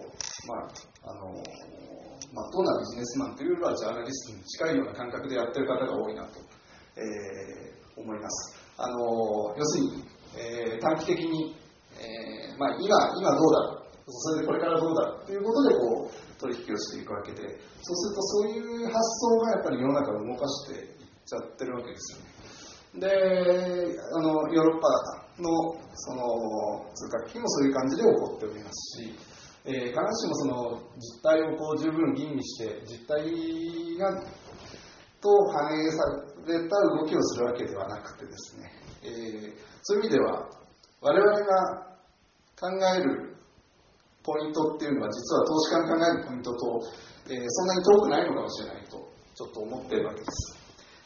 まっとうなビジネスマンというよりはジャーナリストに近いような感覚でやってる方が多いなと、思います。要するに、短期的に、今どうだ、それでこれからどうだということで取引をしていくわけで、そうするとそういう発想がやっぱり世の中を動かしていっちゃってるわけですよね。で、ヨーロッパの通貨危機もそういう感じで起こっておりますし、必ずしも実態を十分吟味して実態がと反映された動きをするわけではなくてですね、そういう意味では我々が考えるポイントっていうのは実は投資家が考えるポイントと、そんなに遠くないのかもしれないとちょっと思っているわけです。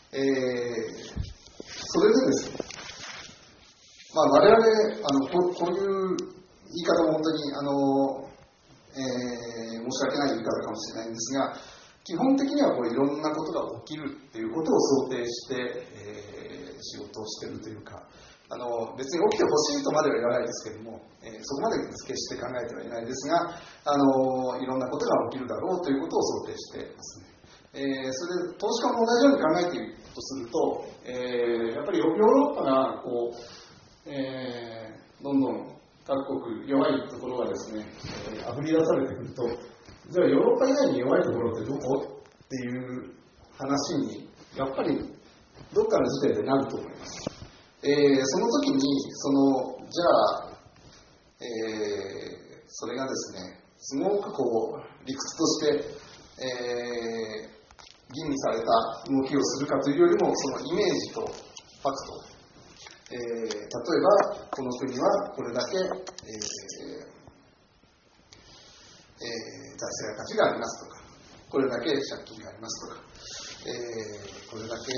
それでですね、我々こういう言い方も本当に申し訳ない言い方かもしれないんですが、基本的にはいろんなことが起きるっていうことを想定して、仕事をしているというか、別に起きてほしいとまでは言わないですけれども、そこまで決して考えてはいないですが、いろんなことが起きるだろうということを想定していますね。それで投資家も同じように考えているとすると、やっぱりヨーロッパがどんどん各国弱いところがですね、あぶり出されてくると、じゃあヨーロッパ以外に弱いところってどこっていう話にやっぱりどっかの時点でなると思います。その時にじゃあ、それがですね、すごく理屈として、吟味された動きをするかというよりも、そのイメージとファクト、例えばこの国はこれだけ、財政価値がありますとか、これだけ借金がありますとか、これだけ、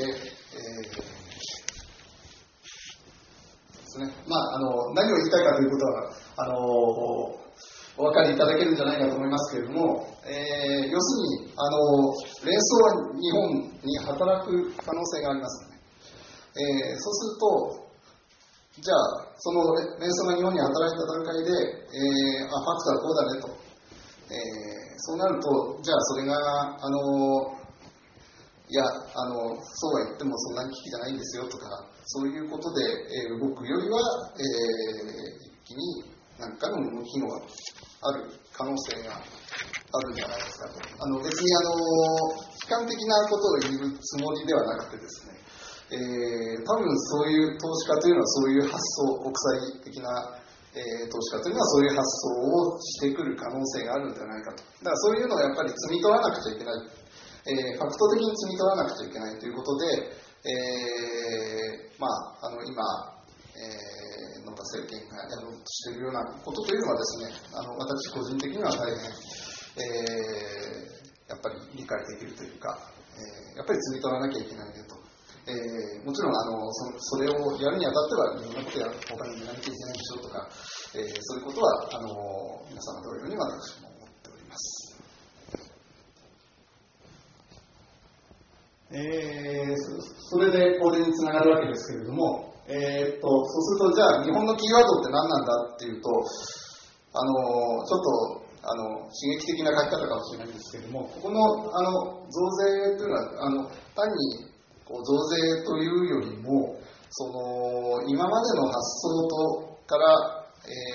ですね、何を言いたいかということはお分かりいただけるんじゃないかと思いますけれども、要するに連想は日本に働く可能性がありますね。そうすると、じゃあその連想が日本に働いた段階で、ファクトはこうだねと、そうなると、じゃあそれがいいやそうは言ってもそんなに危機じゃないんですよとか、そういうことで、動くよりは、一気に何かの動きのある可能性があるんじゃないですかと。別に悲観的なことを言うつもりではなくてですね、多分そういう投資家というのはそういう発想、国際的な、投資家というのはそういう発想をしてくる可能性があるんじゃないかと。だからそういうのをやっぱり摘み取らなくちゃいけない、ファクト的に摘み取らなくちゃいけないということで、今、野田政権がやろうとしているようなことというのはですね、私個人的には大変、やっぱり理解できるというか、やっぱり摘み取らなきゃいけないねと。もちろんそれをやるにあたってはいろんなことや他にやらなきゃいけないでしょうとか、そういうことは皆様同様に私も思っております。それでこれにつながるわけですけれども、そうするとじゃあ日本のキーワードって何なんだっていうと、ちょっと刺激的な書き方かもしれないんですけれども、ここの増税というのは単に増税というよりも、今までの発想から、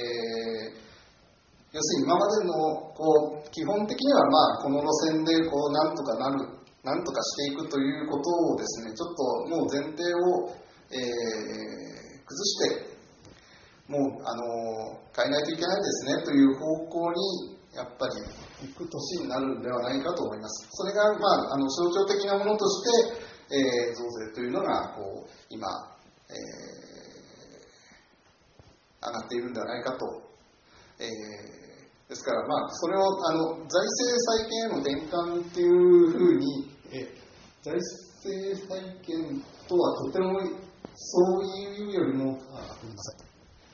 要するに今までの基本的にはこの路線でなんとかしていくということをですね、ちょっともう前提を、崩してもう変えないといけないですねという方向にやっぱり行く年になるんではないかと思います。それが象徴的なものとして、増税というのが今、上がっているんではないかと。ですからそれを財政再建への転換っていうふうに、財政再建とはとてもそういうよりも、ごめんなさい。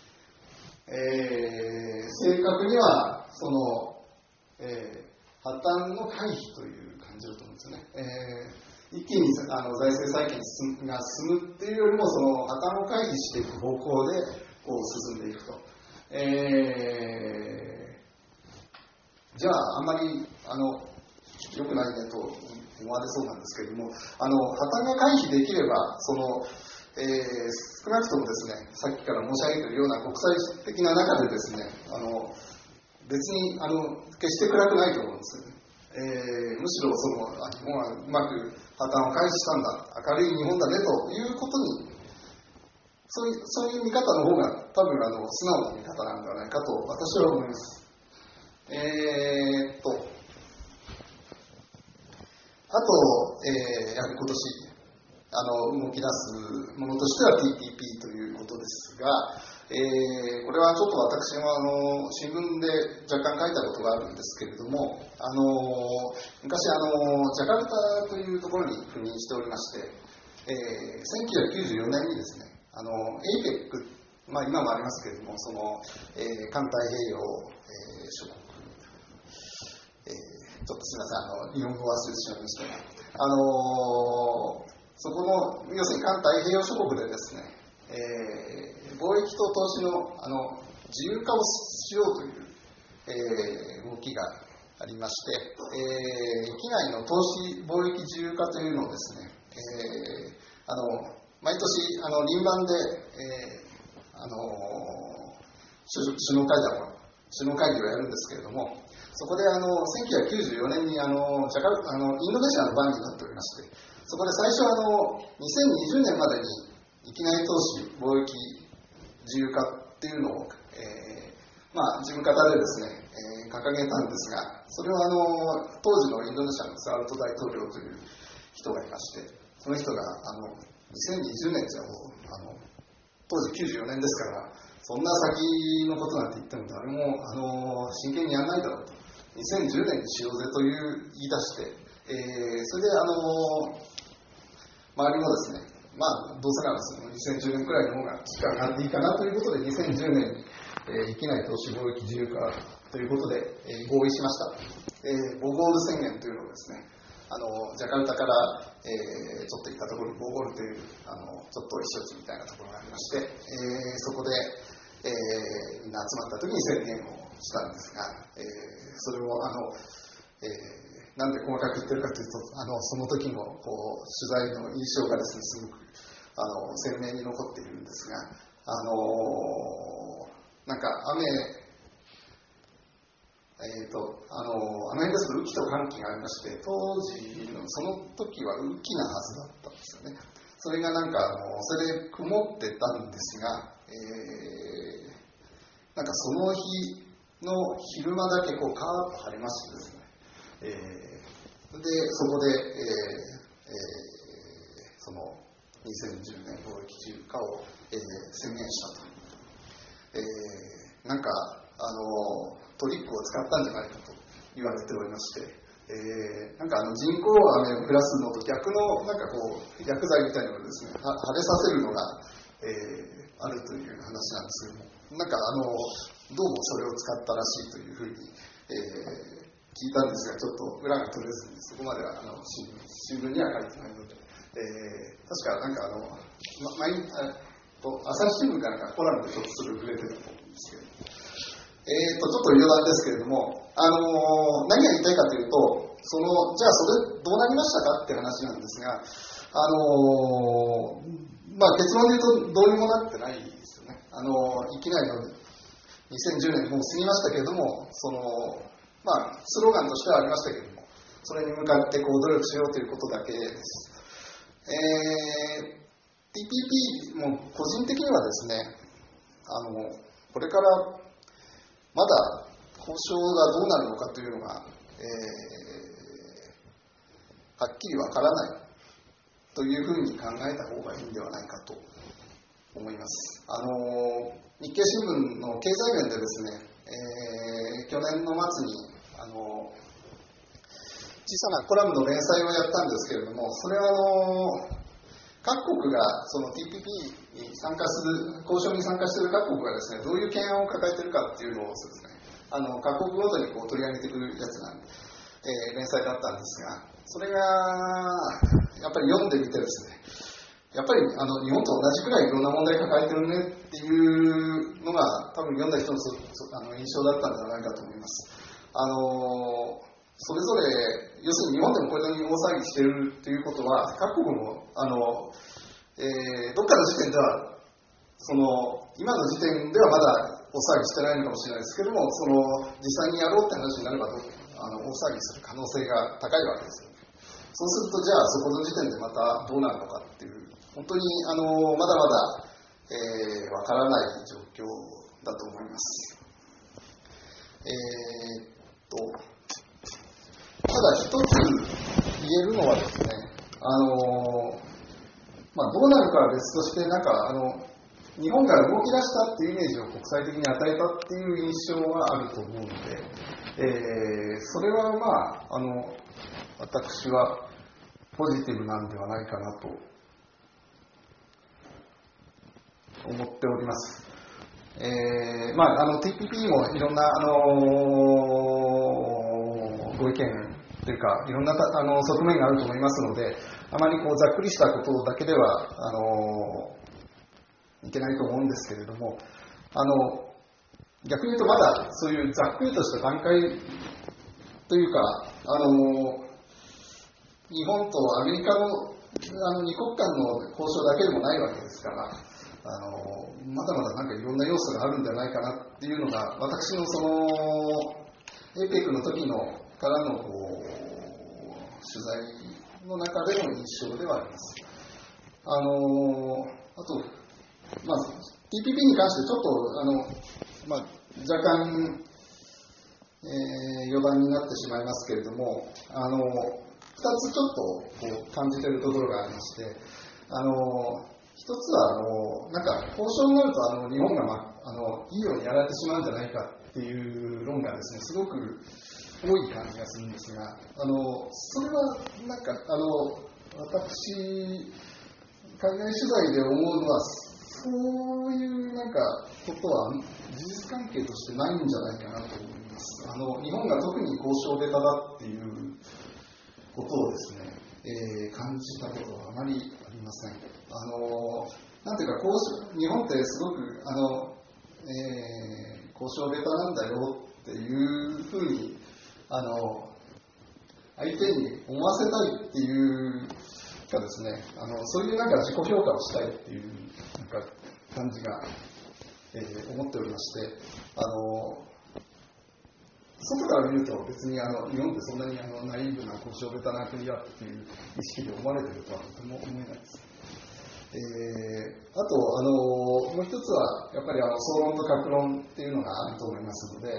正確には破綻の回避という感じだと思うんですよね。一気に財政再建が進むっていうよりも破綻を回避していく方向で進んでいくと。じゃああんまり良くないねと思われそうなんですけれども、破綻が回避できれば少なくともですね、さっきから申し上げているような国際的な中でですね、別に決して暗くないと思うんですよね。むしろ日本はうまく破綻を回避したんだ、明るい日本だねということに、そういう見方の方が多分素直な見方なんではないかと私は思います。あと、やはり今年動き出すものとしては TPP ということですが、これはちょっと私も新聞で若干書いたことがあるんですけれども、昔ジャカルタというところに赴任しておりまして、1994年にですね、APEC、今もありますけれども、環太平洋、諸国、ちょっとすみません、日本語忘れてしまいましたが、そこの要するに環太平洋諸国でですね、貿易と投資の自由化をしようという、動きがありまして、域内の投資貿易自由化というのをですね、毎年輪番で、首脳会議をやるんですけれども、そこで1994年にインドネシアの番になっておりまして、そこで最初2020年までに域内投資貿易自由化っていうのを、事務方でですね、掲げたんですが、それは当時のインドネシアのサルト大統領という人がいまして、その人が2020年じゃもう当時94年ですから、そんな先のことなんて言っても誰も真剣にやらないだろうと、2010年にしようぜという言い出して、それで周りもですね、どうせなら2010年くらいの方が時間があっていいかなということで、2010年に、域内投資貿易自由化ということで、合意しました。ボゴール宣言というのをですね、ジャカルタから、ちょっと行ったところにボゴールというちょっと避暑地みたいなところがありまして、そこで、みんな集まった時に宣言をしたんですが、それをなんで細かく言ってるかというと、その時の取材の印象がですね、すごく鮮明に残っているんですが、なんか辺ですと雨季と寒気がありまして、当時のその時は雨季なはずだったんですよね。それがなんかそれで曇ってたんですが、なんかその日の昼間だけカーッと晴れましてですね、でそこで、その2010年貿易中華を、宣言したと、なんかトリックを使ったんじゃないかと言われておりまして、なんか人工雨を降らすのと逆のなんか薬剤みたいなのをですね、晴れさせるのが、あるという話なんですけども、なんかどうもそれを使ったらしいというふうに、聞いたんですが、ちょっと裏が取れずに、そこまでは新聞には書いてないので、確かなんか朝日新聞かなんかコラムでちょっとそれを触れてたと思うんですけど、ちょっと余談ですけれども、何が言いたいかというと、じゃあそれどうなりましたかって話なんですが、結論で言うとどうにもなってないですよね。いきなりの2010年もう過ぎましたけれども、スローガンとしてはありましたけれども、それに向かって努力しようということだけです。TPP も個人的にはですね、これからまだ交渉がどうなるのかというのが、はっきりわからないというふうに考えた方がいいんではないかと思います。日経新聞の経済面でですね、去年の末に小さなコラムの連載をやったんですけれども、それは各国がその TPP に参加する、交渉に参加している各国がですね、どういう懸案を抱えているかっていうのをですね、各国ごとに取り上げてくるやつなんで、連載だったんですが、それがやっぱり読んでみてですね、やっぱり日本と同じくらいいろんな問題抱えてるねっていうのが多分読んだ人の印象だったんじゃないかと思います。それぞれ要するに日本でもこれだけ大騒ぎしているということは、各国もどっかの時点では今の時点ではまだ大騒ぎしてないのかもしれないですけども、実際にやろうって話になれば大騒ぎする可能性が高いわけですよね。そうするとじゃあそこの時点でまたどうなるのかっていう、本当にまだまだわからない状況だと思います。ただ一つ言えるのはですね、どうなるかは別として、なんか日本が動き出したっていうイメージを国際的に与えたっていう印象はあると思うので、それは私はポジティブなんではないかなと思っております。TPP もいろんなご意見というかいろんな側面があると思いますので、あまりざっくりしたことだけではいけないと思うんですけれども、逆に言うとまだそういうざっくりとした段階というか、日本とアメリカの二国間の交渉だけでもないわけですから、まだまだなんかいろんな要素があるんじゃないかなっていうのが、私のAPEC の時からの取材の中での印象ではあります。あと、TPP に関してちょっと若干、余談になってしまいますけれども、2つちょっと感じているところがありまして、一つはなんか交渉になると日本がいいようにやられてしまうんじゃないかっていう論がですね、すごく多い感じがするんですが、それはなんか私海外取材で思うのは、そういうなんかことは事実関係としてないんじゃないかなと思います。日本が特に交渉下手だっていうことをですね、感じたことはあまりありません。なんていうか日本ってすごく交渉下手なんだよっていうふうに相手に思わせたいっていうかですね、そういうなんか自己評価をしたいっていうなんか感じが、思っておりまして、外から見ると別に日本でそんなにナイーブな小性ベタな国だっていう意識で思われているとはとても思えないです。あともう一つはやっぱり総論と各論っていうのがあると思いますので、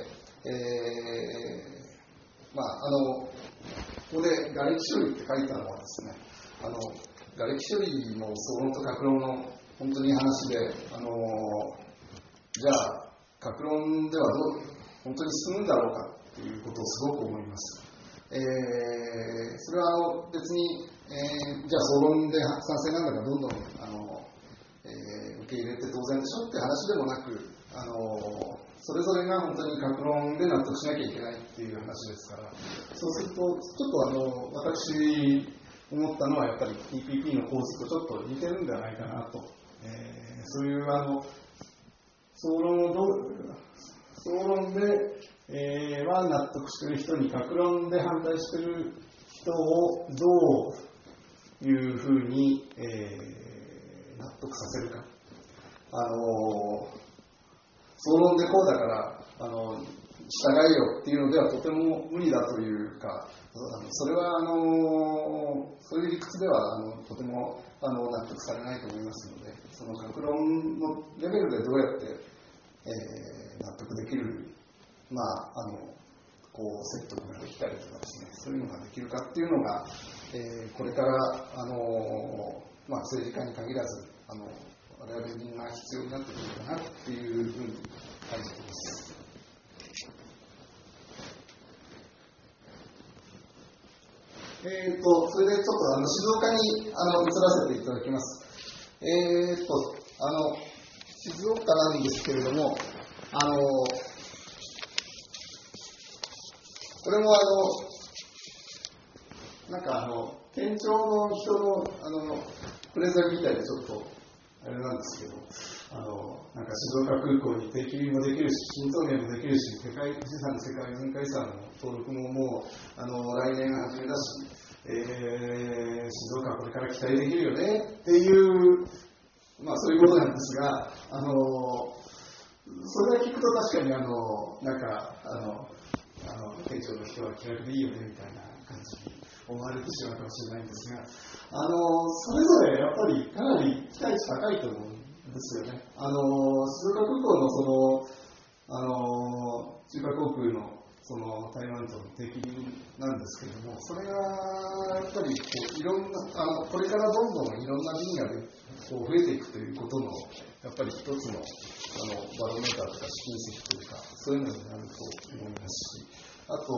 ここで瓦礫処理って書いたのはですね、瓦礫処理の総論と各論の本当に話で、じゃあ各論では本当に進むんだろうかっていうことをすごく思います。それは別に、じゃあ総論で賛成なんだからどんどん受け入れて当然でしょって話でもなく、それぞれが本当に各論で納得しなきゃいけないっていう話ですから、そうするとちょっと私思ったのはやっぱり TPP の構図とちょっと似てるんじゃないかなと、そういう総論で、は納得している人に各論で反対している人をどういうふうに、納得させるか。総論でこうだから従えよっていうのではとても無理だというか、それはそういう理屈ではとても納得されないと思いますので、その各論のレベルでどうやって、納得できる、説得ができたりとかですね、そういうのができるかっていうのが、これから政治家に限らず我々みんな必要になってくるかなっていうふうに感じています。それでちょっと静岡に移らせていただきます。静岡なんですけれども、これも県庁の人のプレゼンみたいでちょっとあれなんですけど、静岡空港に定期便もできるし、新東名もできるし、世界遺産の登録ももう来年初めだし、静岡はこれから期待できるよねっていう、そういうことなんですが、それを聞くと確かに県庁の人は気楽でいいよねみたいな感じに思われてしまうかもしれないんですが、それぞれやっぱりかなり期待値高いと思うんですよね。静岡空港の中華航空の台湾との定期便なんですけれども、それがやっぱりいろんなこれからどんどんいろんな分野で増えていくということのやっぱり一つのバロメーターとか試金石というか、そういうのになると思いますし、あと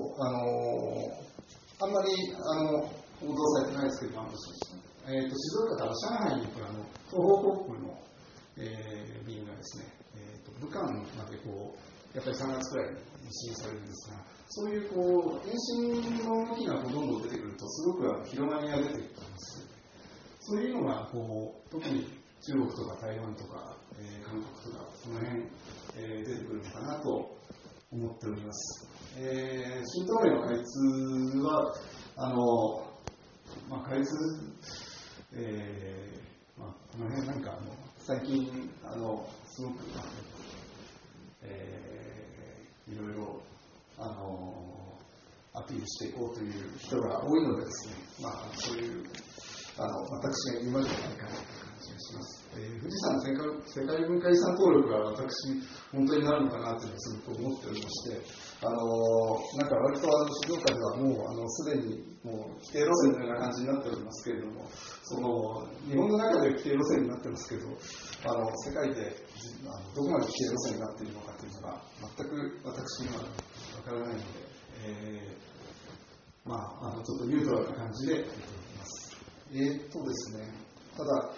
あんまり報道されてないですけど、静岡から上海に行く東方航空の、便がですね、武漢までやっぱり3月くらいに延伸されるんですが、そういう延伸の動きがどんどん出てくると、すごく広がりが出てくるんです。そういうのが特に中国とか台湾とか、韓国とかその辺、出てくるのかなと思っております。新東名の開通は開通、この辺最近すごくいろいろアピールしていこうという人が多いのでですね、そういう私が言うまでもないかなという感じがします。富士山の世界文化遺産登録は私本当になるのかなというのをすごく思っておりまして、割と静岡ではもうすでにもう規定路線のような感じになっておりますけれども、日本の中で規定路線になってますけど、世界でどこまで規定路線になっているのかというのが全く私にはわからないので、ちょっとニュートラルな感じで見ております。ですね、ただ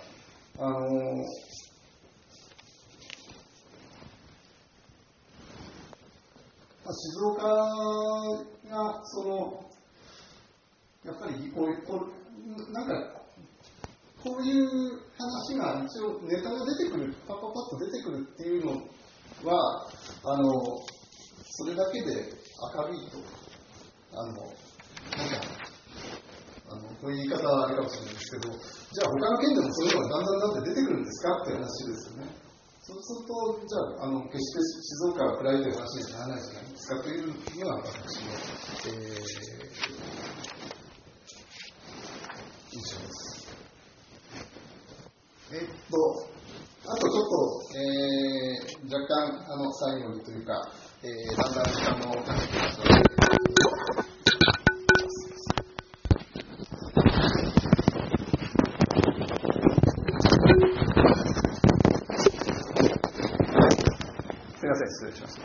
静岡がやっぱりこういう話が一応ネタが出てくる、パッと出てくるっていうのはそれだけで明るいとこういう言い方はあれかもしれないですけど、じゃあ他の県でもそういうのがだんだん出てくるんですかっていう話ですよね。そうすると、じゃあ、決して静岡は暗いという話にならないじゃないですかというのが私の、印象です。あとちょっと、若干最後にというか、だんだん時間もかけてきましたので、すみません、失礼しました。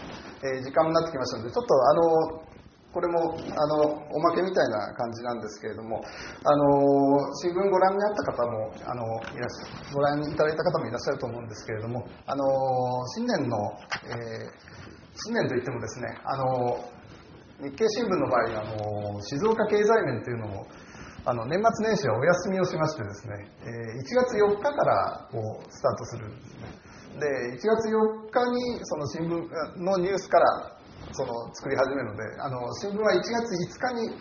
時間になってきましたので、ちょっとこれもおまけみたいな感じなんですけれども、新聞ご覧になった方もご覧いただいた方もいらっしゃると思うんですけれども、新年といってもですね、日経新聞の場合静岡経済面というのを年末年始はお休みをしましてですね、1月4日からスタートするんですね。で、1月4日にその新聞のニュースから作り始めるので、新聞は1月5日に、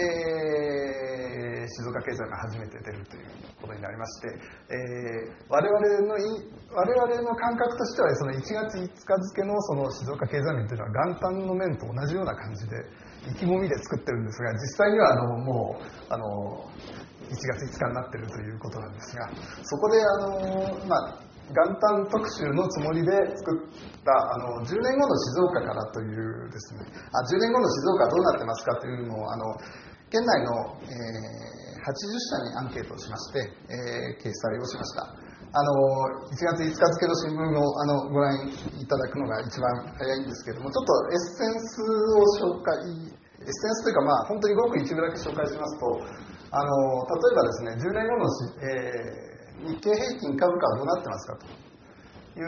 静岡経済が初めて出るということになりまして、我々の感覚としてはその1月5日付のその静岡経済面というのは元旦の面と同じような感じで意気込みで作ってるんですが、実際にはもう1月5日になっているということなんですが、そこで元旦特集のつもりで作った10年後の静岡からというですね、10年後の静岡はどうなってますかというのを県内の、80社にアンケートをしまして、掲載をしました。1月5日付の新聞をご覧いただくのが一番早いんですけれども、ちょっとエッセンスを紹介、エッセンスというか本当にごく一部だけ紹介しますと、例えばですね、10年後の日経平均株価はどうなってますかという、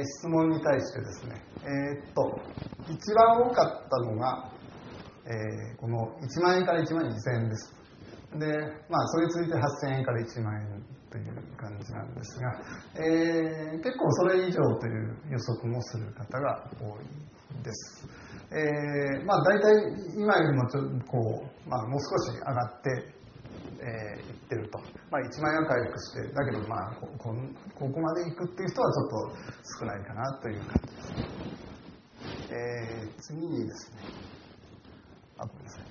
質問に対してですね、一番多かったのが、この1万円から1万2000円です。で、それについて8000円から1万円という感じなんですが、結構それ以上という予測もする方が多いです。大体今よりももう少し上がっていってると、1万円は回復して、だけどここまでいくっていう人はちょっと少ないかなという感じです。次にですね、ごめんなさい。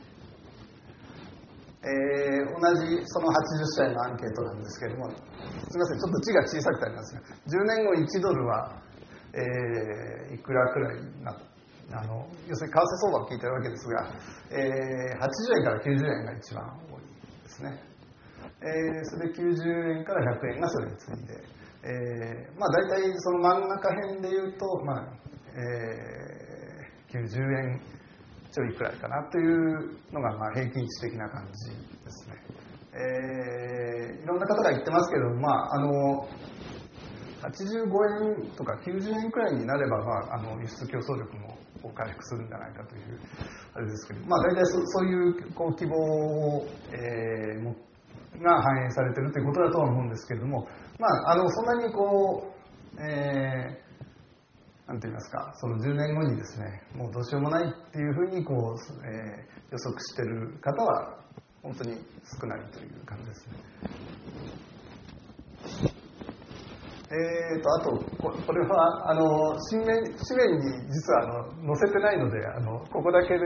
同じその80社へのアンケートなんですけれども、すみません、ちょっと字が小さくてありますが、10年後1ドルは、いくらくらいな要するに為替相場を聞いてるわけですが、80円から90円が一番多いですね。それで90円から100円がそれに次いで、大体その真ん中辺でいうと、90円ちょいくらいかなというのが平均値的な感じですね。いろんな方が言ってますけど、85円とか90円くらいになれば、輸出競争力も回復するんじゃないかというあれですけど、大体そういう希望を、が反映されているということだとは思うんですけれども、そんなになんて言いますか、その10年後にですね、もうどうしようもないっていうふうに予測している方は本当に少ないという感じですね。あとこれは紙面に実は載せてないので、ここだけで、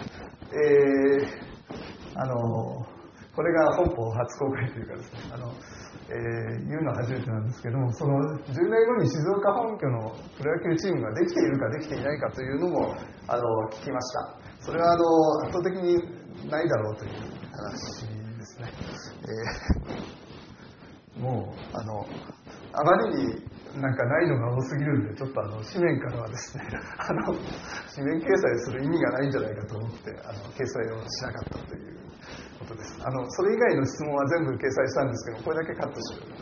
これが本邦初公開というかですね、言うのは初めてなんですけども、その10年後に静岡本拠のプロ野球チームができているかできていないかというのも聞きました。それは圧倒的にないだろうという話ですね。もうあまりにないのが多すぎるんで、ちょっと紙面からはですね紙面掲載する意味がないんじゃないかと思って掲載をしなかったということです。それ以外の質問は全部掲載したんですけど、これだけカットしております。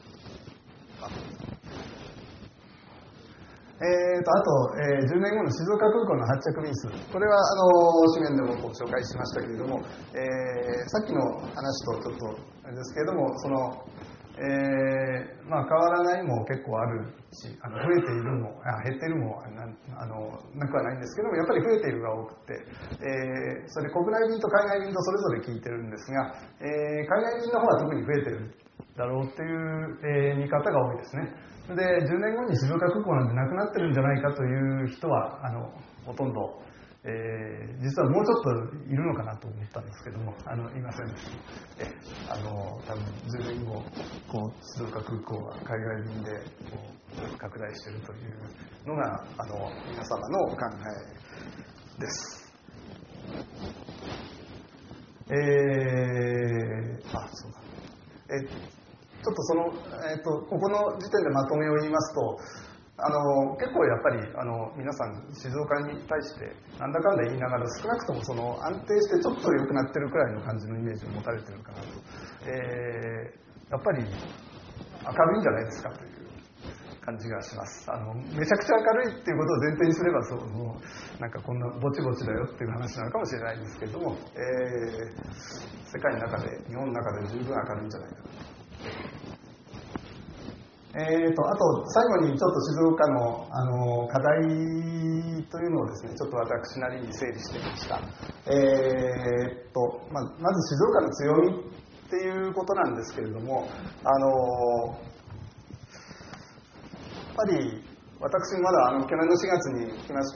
あと、10年後の静岡空港の発着便数、これは紙面でも紹介しましたけれども、さっきの話とちょっとあれですけれども、 変わらないも結構あるし、増えているも減っているもなくはないんですけども、やっぱり増えているが多くて、それ国内便と海外便とそれぞれ聞いてるんですが、海外便の方は特に増えてるだろうっていう、見方が多いですね。で、10年後に静岡空港なんてなくなってるんじゃないかという人はほとんど、実はもうちょっといるのかなと思ったんですけども、いませんでした。多分10年後静岡空港は海外便で拡大しているというのが皆様のお考えです。そうだ。ちょっとここの時点でまとめを言いますと、結構やっぱり皆さん静岡に対してなんだかんだ言いながら、少なくとも安定してちょっと良くなってるくらいの感じのイメージを持たれてるかなと、やっぱり明るいんじゃないですかという感じがします。めちゃくちゃ明るいっていうことを前提にすればなんかこんなぼちぼちだよっていう話なのかもしれないんですけれども、世界の中で日本の中で十分明るいんじゃないかなと。あと最後にちょっと静岡の、課題というのをですね、ちょっと私なりに整理してみました。まず静岡の強みっていうことなんですけれども、やっぱり私まだ去年の4月に来まして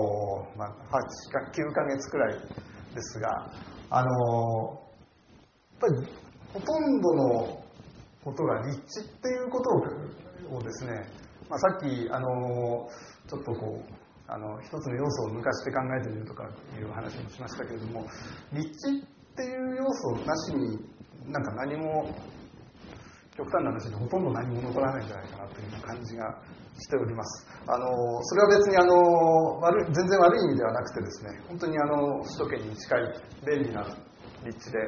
、9ヶ月くらいですが、やっぱりほとんどのことが立地っていうことをですね、さっきちょっと一つの要素を抜かして考えてみるとかいう話もしましたけれども、立地っていう要素なしになんか何も、極端な話でほとんど何も残らないんじゃないかなという感じがしております。それは別に全然悪い意味ではなくてですね、本当に首都圏に近い便利な立地で、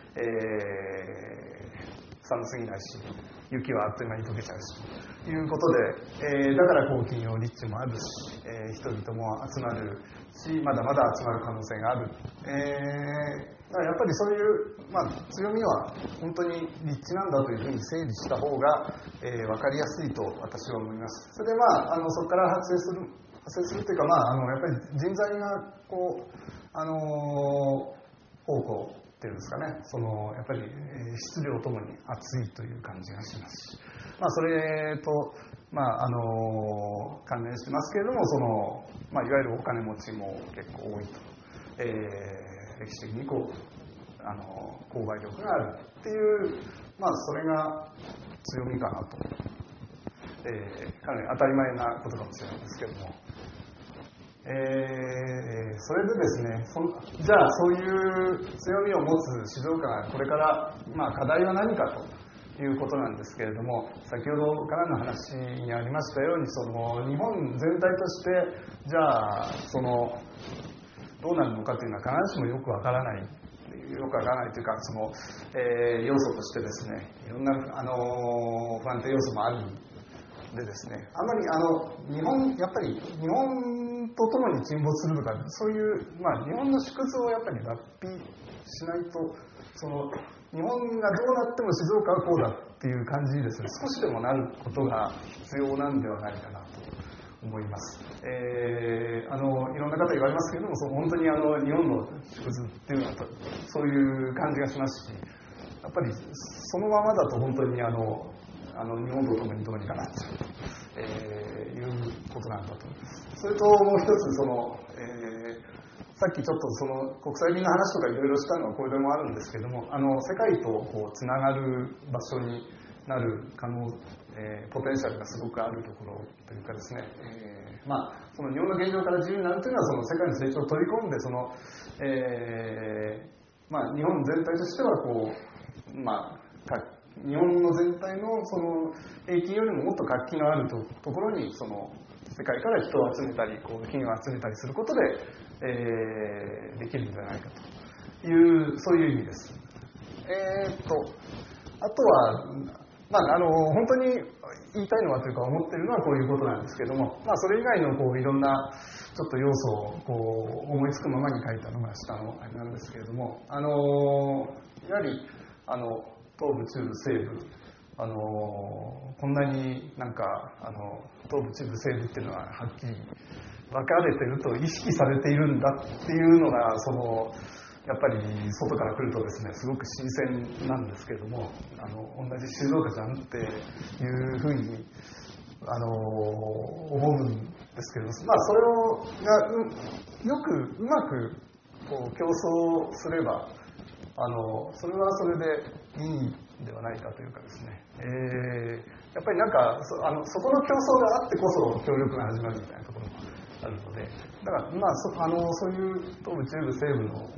寒すぎないし、雪はあっという間に溶けちゃうしということで、だから近用立地もあるし、人々も集まるし、まだまだ集まる可能性がある。だからやっぱりそういう、強みは本当に立地なんだというふうに整理した方が、分かりやすいと私は思います。それでそこから発生するというか、やっぱり人材が方向っていうんですかね、やっぱり質量ともに厚いという感じがしますし、それと、関連してますけれども、いわゆるお金持ちも結構多いと、歴史的に購買力があるっていう、それが強みかなと、かなり当たり前なことかもしれないですけども。それでですね、じゃあそういう強みを持つ静岡がこれから、課題は何かということなんですけれども、先ほどからの話にありましたように、日本全体としてじゃあどうなるのかというのは必ずしもよくわからないというか、要素としてですね、いろんな不安定要素もあるんでですね、あんまりやっぱり日本とともに沈没するとか、そういう、日本の縮図をやっぱり脱皮しないと、日本がどうなっても静岡はこうだっていう感じにですね、少しでもなることが必要なんではないかなと思います。いろんな方言われますけれども、本当に日本の縮図っていうのはそういう感じがしますし、やっぱりそのままだと本当に日本とともにどうにかなっちゃうと、いうことなんだと思います。それともう一つさっきちょっと国際便の話とかいろいろしたのはこれでもあるんですけども、世界とつながる場所になるポテンシャルがすごくあるところというかですね、その日本の現状から自由になるというのは世界の成長を取り込んで日本全体としては日本の全体の平均よりももっと活気のあるところに世界から人を集めたり金を集めたりすることで、できるんじゃないかというそういう意味です。あとは本当に言いたいのはというか思っているのはこういうことなんですけども、それ以外のいろんなちょっと要素を思いつくままに書いたのが下のあれなんですけれども、やはり東部、中部、西部こんなになんか東部中部西部っていうのははっきり分かれてると意識されているんだっていうのがやっぱり外から来るとですねすごく新鮮なんですけれども同じ静岡じゃんっていうふうに思うんですけれども、まあそれがうまくこう競争すればそれはそれでいいんではないかというかですね、やっぱりなんかそこの競争があってこそ協力が始まるみたいなところもあるので、だからまあそういう東部中部西部の、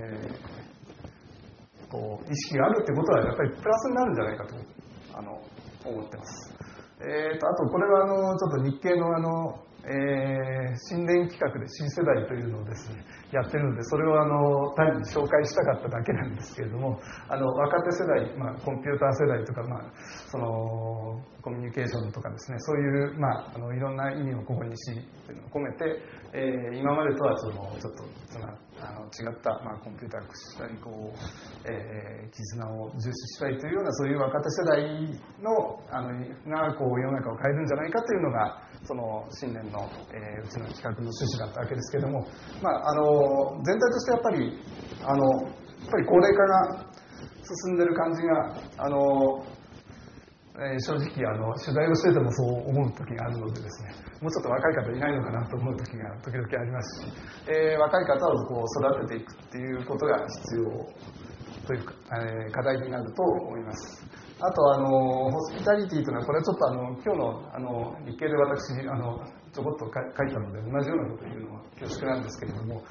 こう意識があるってことはやっぱりプラスになるんじゃないかと思ってます。あとこれはちょっと日経の新年企画で新世代というのをですねやってるので、それを単に紹介したかっただけなんですけれども、若手世代、コンピューター世代とか、そのコミュニケーションとかですね、そういう、いろんな意味をここに込めて、今までとはちょっと違った、コンピューターを駆使したり絆を重視したいというような、そういう若手世代がこう世の中を変えるんじゃないかというのがその新年の、うちの企画の趣旨だったわけですけれども、全体としてやっぱり高齢化が進んでる感じが正直取材をしててもそう思う時があるのでですね、もうちょっと若い方いないのかなと思う時が時々ありますし、若い方をこう育てていくっていうことが必要というか、課題になると思います。あとホスピタリティというのは、これはちょっと今日の日経で私ちょこっと書いたので同じようなことを言うのは恐縮なんですけれども、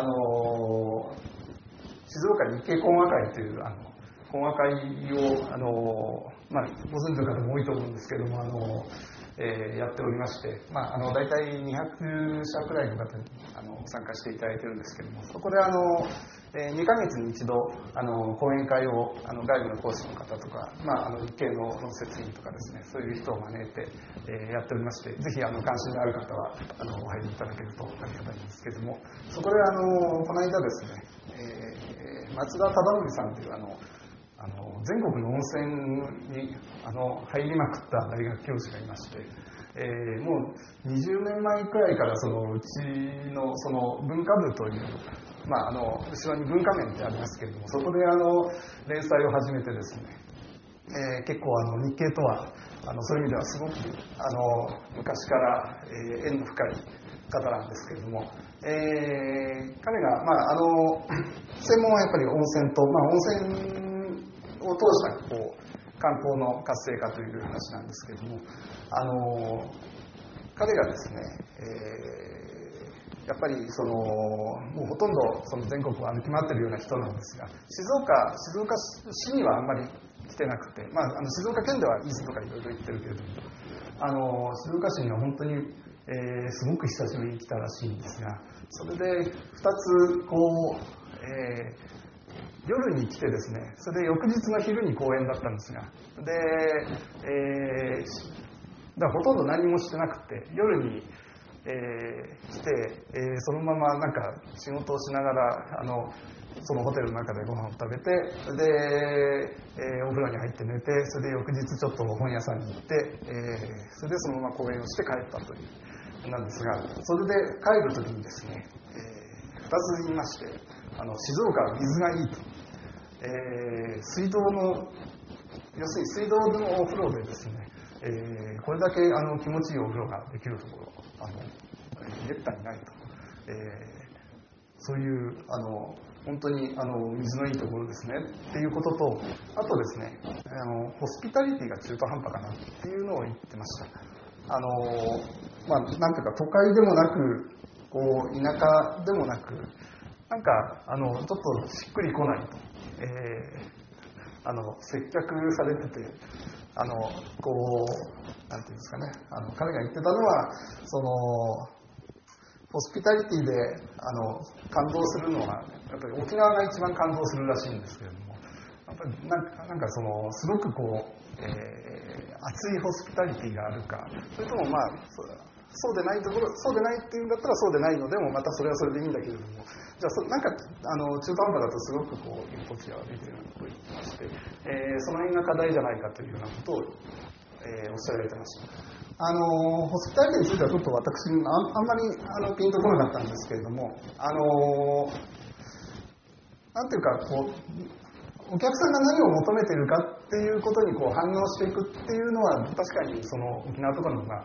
静岡日経講和会という講和会をご存知の方も多いと思うんですけれどもやっておりまして、大体200社くらいの方に参加していただいているんですけれども、そこで2ヶ月に一度講演会を外部の講師の方とか、日系の論説員とかですね、そういう人を招いて、やっておりまして、ぜひ関心のある方はお入りいただけるとありがたいんですけれども、そこでこの間ですね、松田忠則さんという全国の温泉に入りまくった大学教授がいまして、もう20年前くらいからうちの文化部という、後ろに文化面ってありますけれども、そこで連載を始めてですね、結構日経とはそういう意味ではすごく昔から縁の深い方なんですけれども、彼が、専門はやっぱり温泉と、温泉を通した観光の活性化という話なんですけれども、彼がですね、やっぱりもうほとんど全国を歩き回ってるような人なんですが、静岡市にはあんまり来てなくて、静岡県では伊豆とかいろいろ行ってるけれども、静岡市には本当に、すごく久しぶりに来たらしいんですが、それで2つ夜に来てですね、それで翌日の昼に公演だったんですが、で、だからほとんど何もしてなくて、夜に、来て、そのままなんか仕事をしながらそのホテルの中でご飯を食べて、で、お風呂に入って寝て、それで翌日ちょっと本屋さんに行って、それでそのまま公演をして帰ったというなんですが、それで帰る時にですね、2つ言いまして、静岡は水がいいと、水道の要するに水道のお風呂でですね、これだけ気持ちいいお風呂ができるところめったにないと、そういう本当に水のいいところですねっていうことと、あとですね、ホスピタリティが中途半端かなっていうのを言ってました。なんていうか都会でもなく田舎でもなく、なんかちょっとしっくりこないと、接客されててなんていうんですかね、彼が言ってたのはホスピタリティで感動するのはやっぱり沖縄が一番感動するらしいんですけれども、やっぱりなんかすごく熱いホスピタリティがあるか、それともそうでないところ、そうでないっていうんだったらそうでないのでもまたそれはそれでいいんだけれども、じゃあなんか中途半端だとすごくこう一歩違うみたいなことを言ってまして、その辺が課題じゃないかというようなことを、おっしゃられてました。ホスピタリティについてはちょっと私あんまりピンとこなかったんですけれども、なんていうかこうお客さんが何を求めているかっていうことにこう反応していくっていうのは確かにその沖縄とかの方が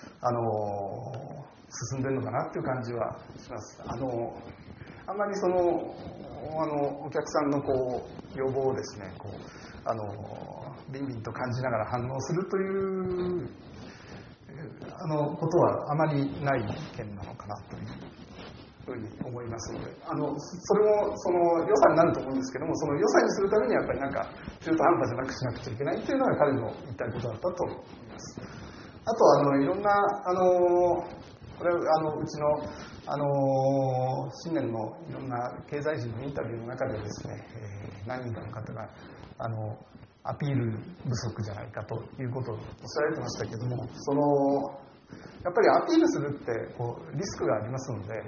進んでるのかなっていう感じはします。あんまりそのお客さんのこう要望をですねこうビンビンと感じながら反応するということはあまりない件なのかなというふうに思いますので、それもその予算になると思うんですけども、その予算にするためにやっぱりなんか中途半端じゃなくしなくちゃいけないというのが彼の言いたいことだったと思います。あといろんなこれうちの新年のいろんな経済人のインタビューの中でですね、何人かの方がアピール不足じゃないかということをおっしゃられてましたけども、やっぱりアピールするってこうリスクがありますので、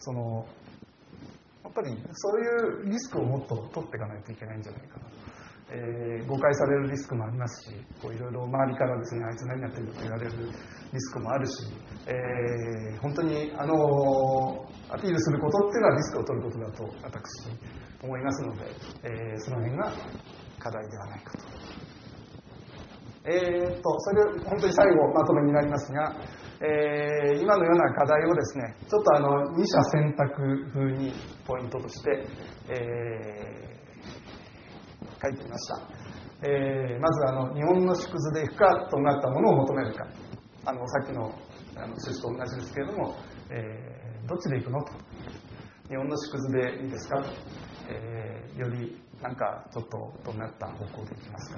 やっぱりそういうリスクをもっと取っていかないといけないんじゃないかな。誤解されるリスクもありますし、こういろいろ周りからですね、あいつ何やってると言われるリスクもあるし、本当にアピールすることっていうのはリスクを取ることだと私思いますので、その辺が課題ではないかと。それで本当に最後まとめになりますが、今のような課題をですね、ちょっと二者選択風にポイントとして、書いてみました。まず日本の縮図で不可となったものを求めるか、さっきの趣旨と同じですけれども、どっちで行くのと、日本の縮図でいいですか、よりなんかちょっととなった方向でいきますか、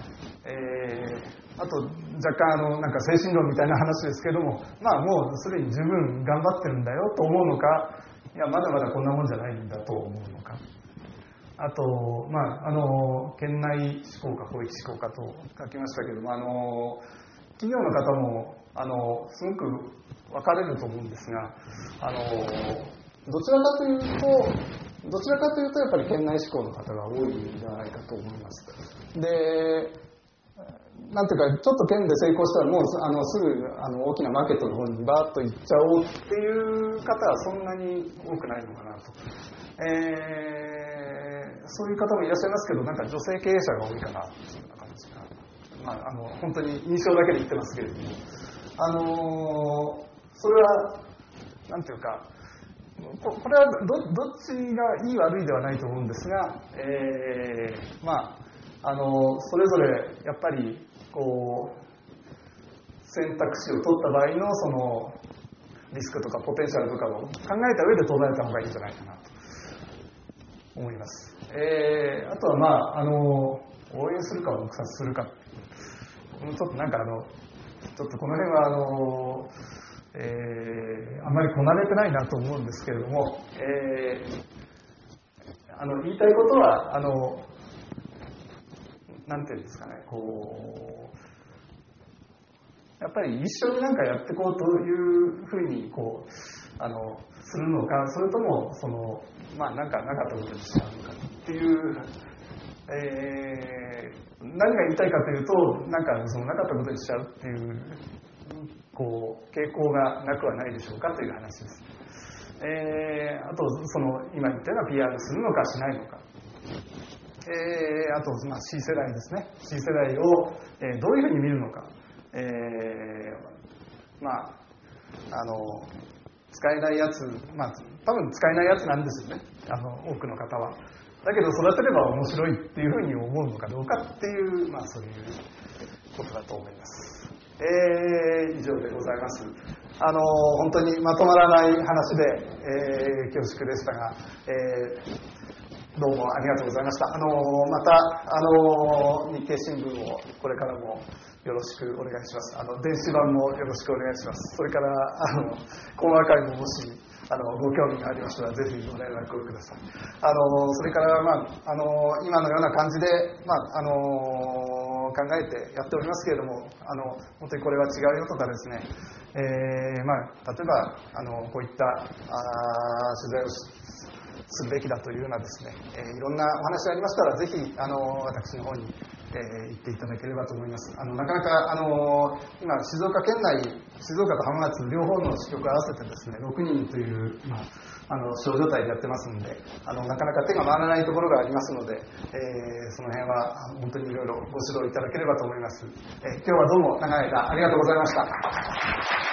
あと若干なんか精神論みたいな話ですけれども、もうすでに十分頑張ってるんだよと思うのか、いやまだまだこんなもんじゃないんだと思うのか、あと、県内志向か広域志向かと書きましたけども、企業の方もすごく分かれると思うんですが、どちらかというとやっぱり県内志向の方が多いんじゃないかと思います。で、なんていうかちょっと県で成功したらもうすぐ大きなマーケットの方にバーッと行っちゃおうっていう方はそんなに多くないのかなと。そういう方もいらっしゃいますけど、なんか女性経営者が多いかなというような感じが、本当に印象だけで言ってますけれども、それはなんていうか、これはどっちがいい悪いではないと思うんですが、それぞれやっぱりこう選択肢を取った場合のそのリスクとかポテンシャルとかを考えた上で捉えた方がいいんじゃないかなと思います。あとは応援するかを黙殺するか、ちょっとなんかちょっとこの辺はあんまりこなれてないなと思うんですけれども、言いたいことはなんていうんですかね、こうやっぱり一緒になんかやっていこうというふうにこうするのか、それともなんかなかったことにしちゃうのかっていう、何が言いたいかというと、なんかなかったことにしちゃうっていうこう傾向がなくはないでしょうかという話です。あと今言ったような PR するのかしないのか、あとC 世代ですね。C 世代を、どういうふうに見るのか、使えないやつ、多分使えないやつなんですよね、多くの方は。だけど育てれば面白いっていうふうに思うのかどうかっていう、そういうことだと思います。以上でございます。本当にまとまらない話で、恐縮でしたが、どうもありがとうございました。また日経新聞をこれからもよろしくお願いします。電子版もよろしくお願いします。それからコーナー会ももしご興味がありましたらぜひご連絡をください。それから今のような感じで各考えてやっておりますけれども、本当にこれは違うよとかですね、例えばこういった取材をするべきだというようなですね、いろんなお話がありましたら、ぜひ私の方に行っていただければと思います。なかなか今静岡県内、静岡と浜松両方の支局を合わせてですね、6人という小状態でやってますので、なかなか手が回らないところがありますので、その辺は本当にいろいろご指導いただければと思います。今日はどうも長い間ありがとうございました。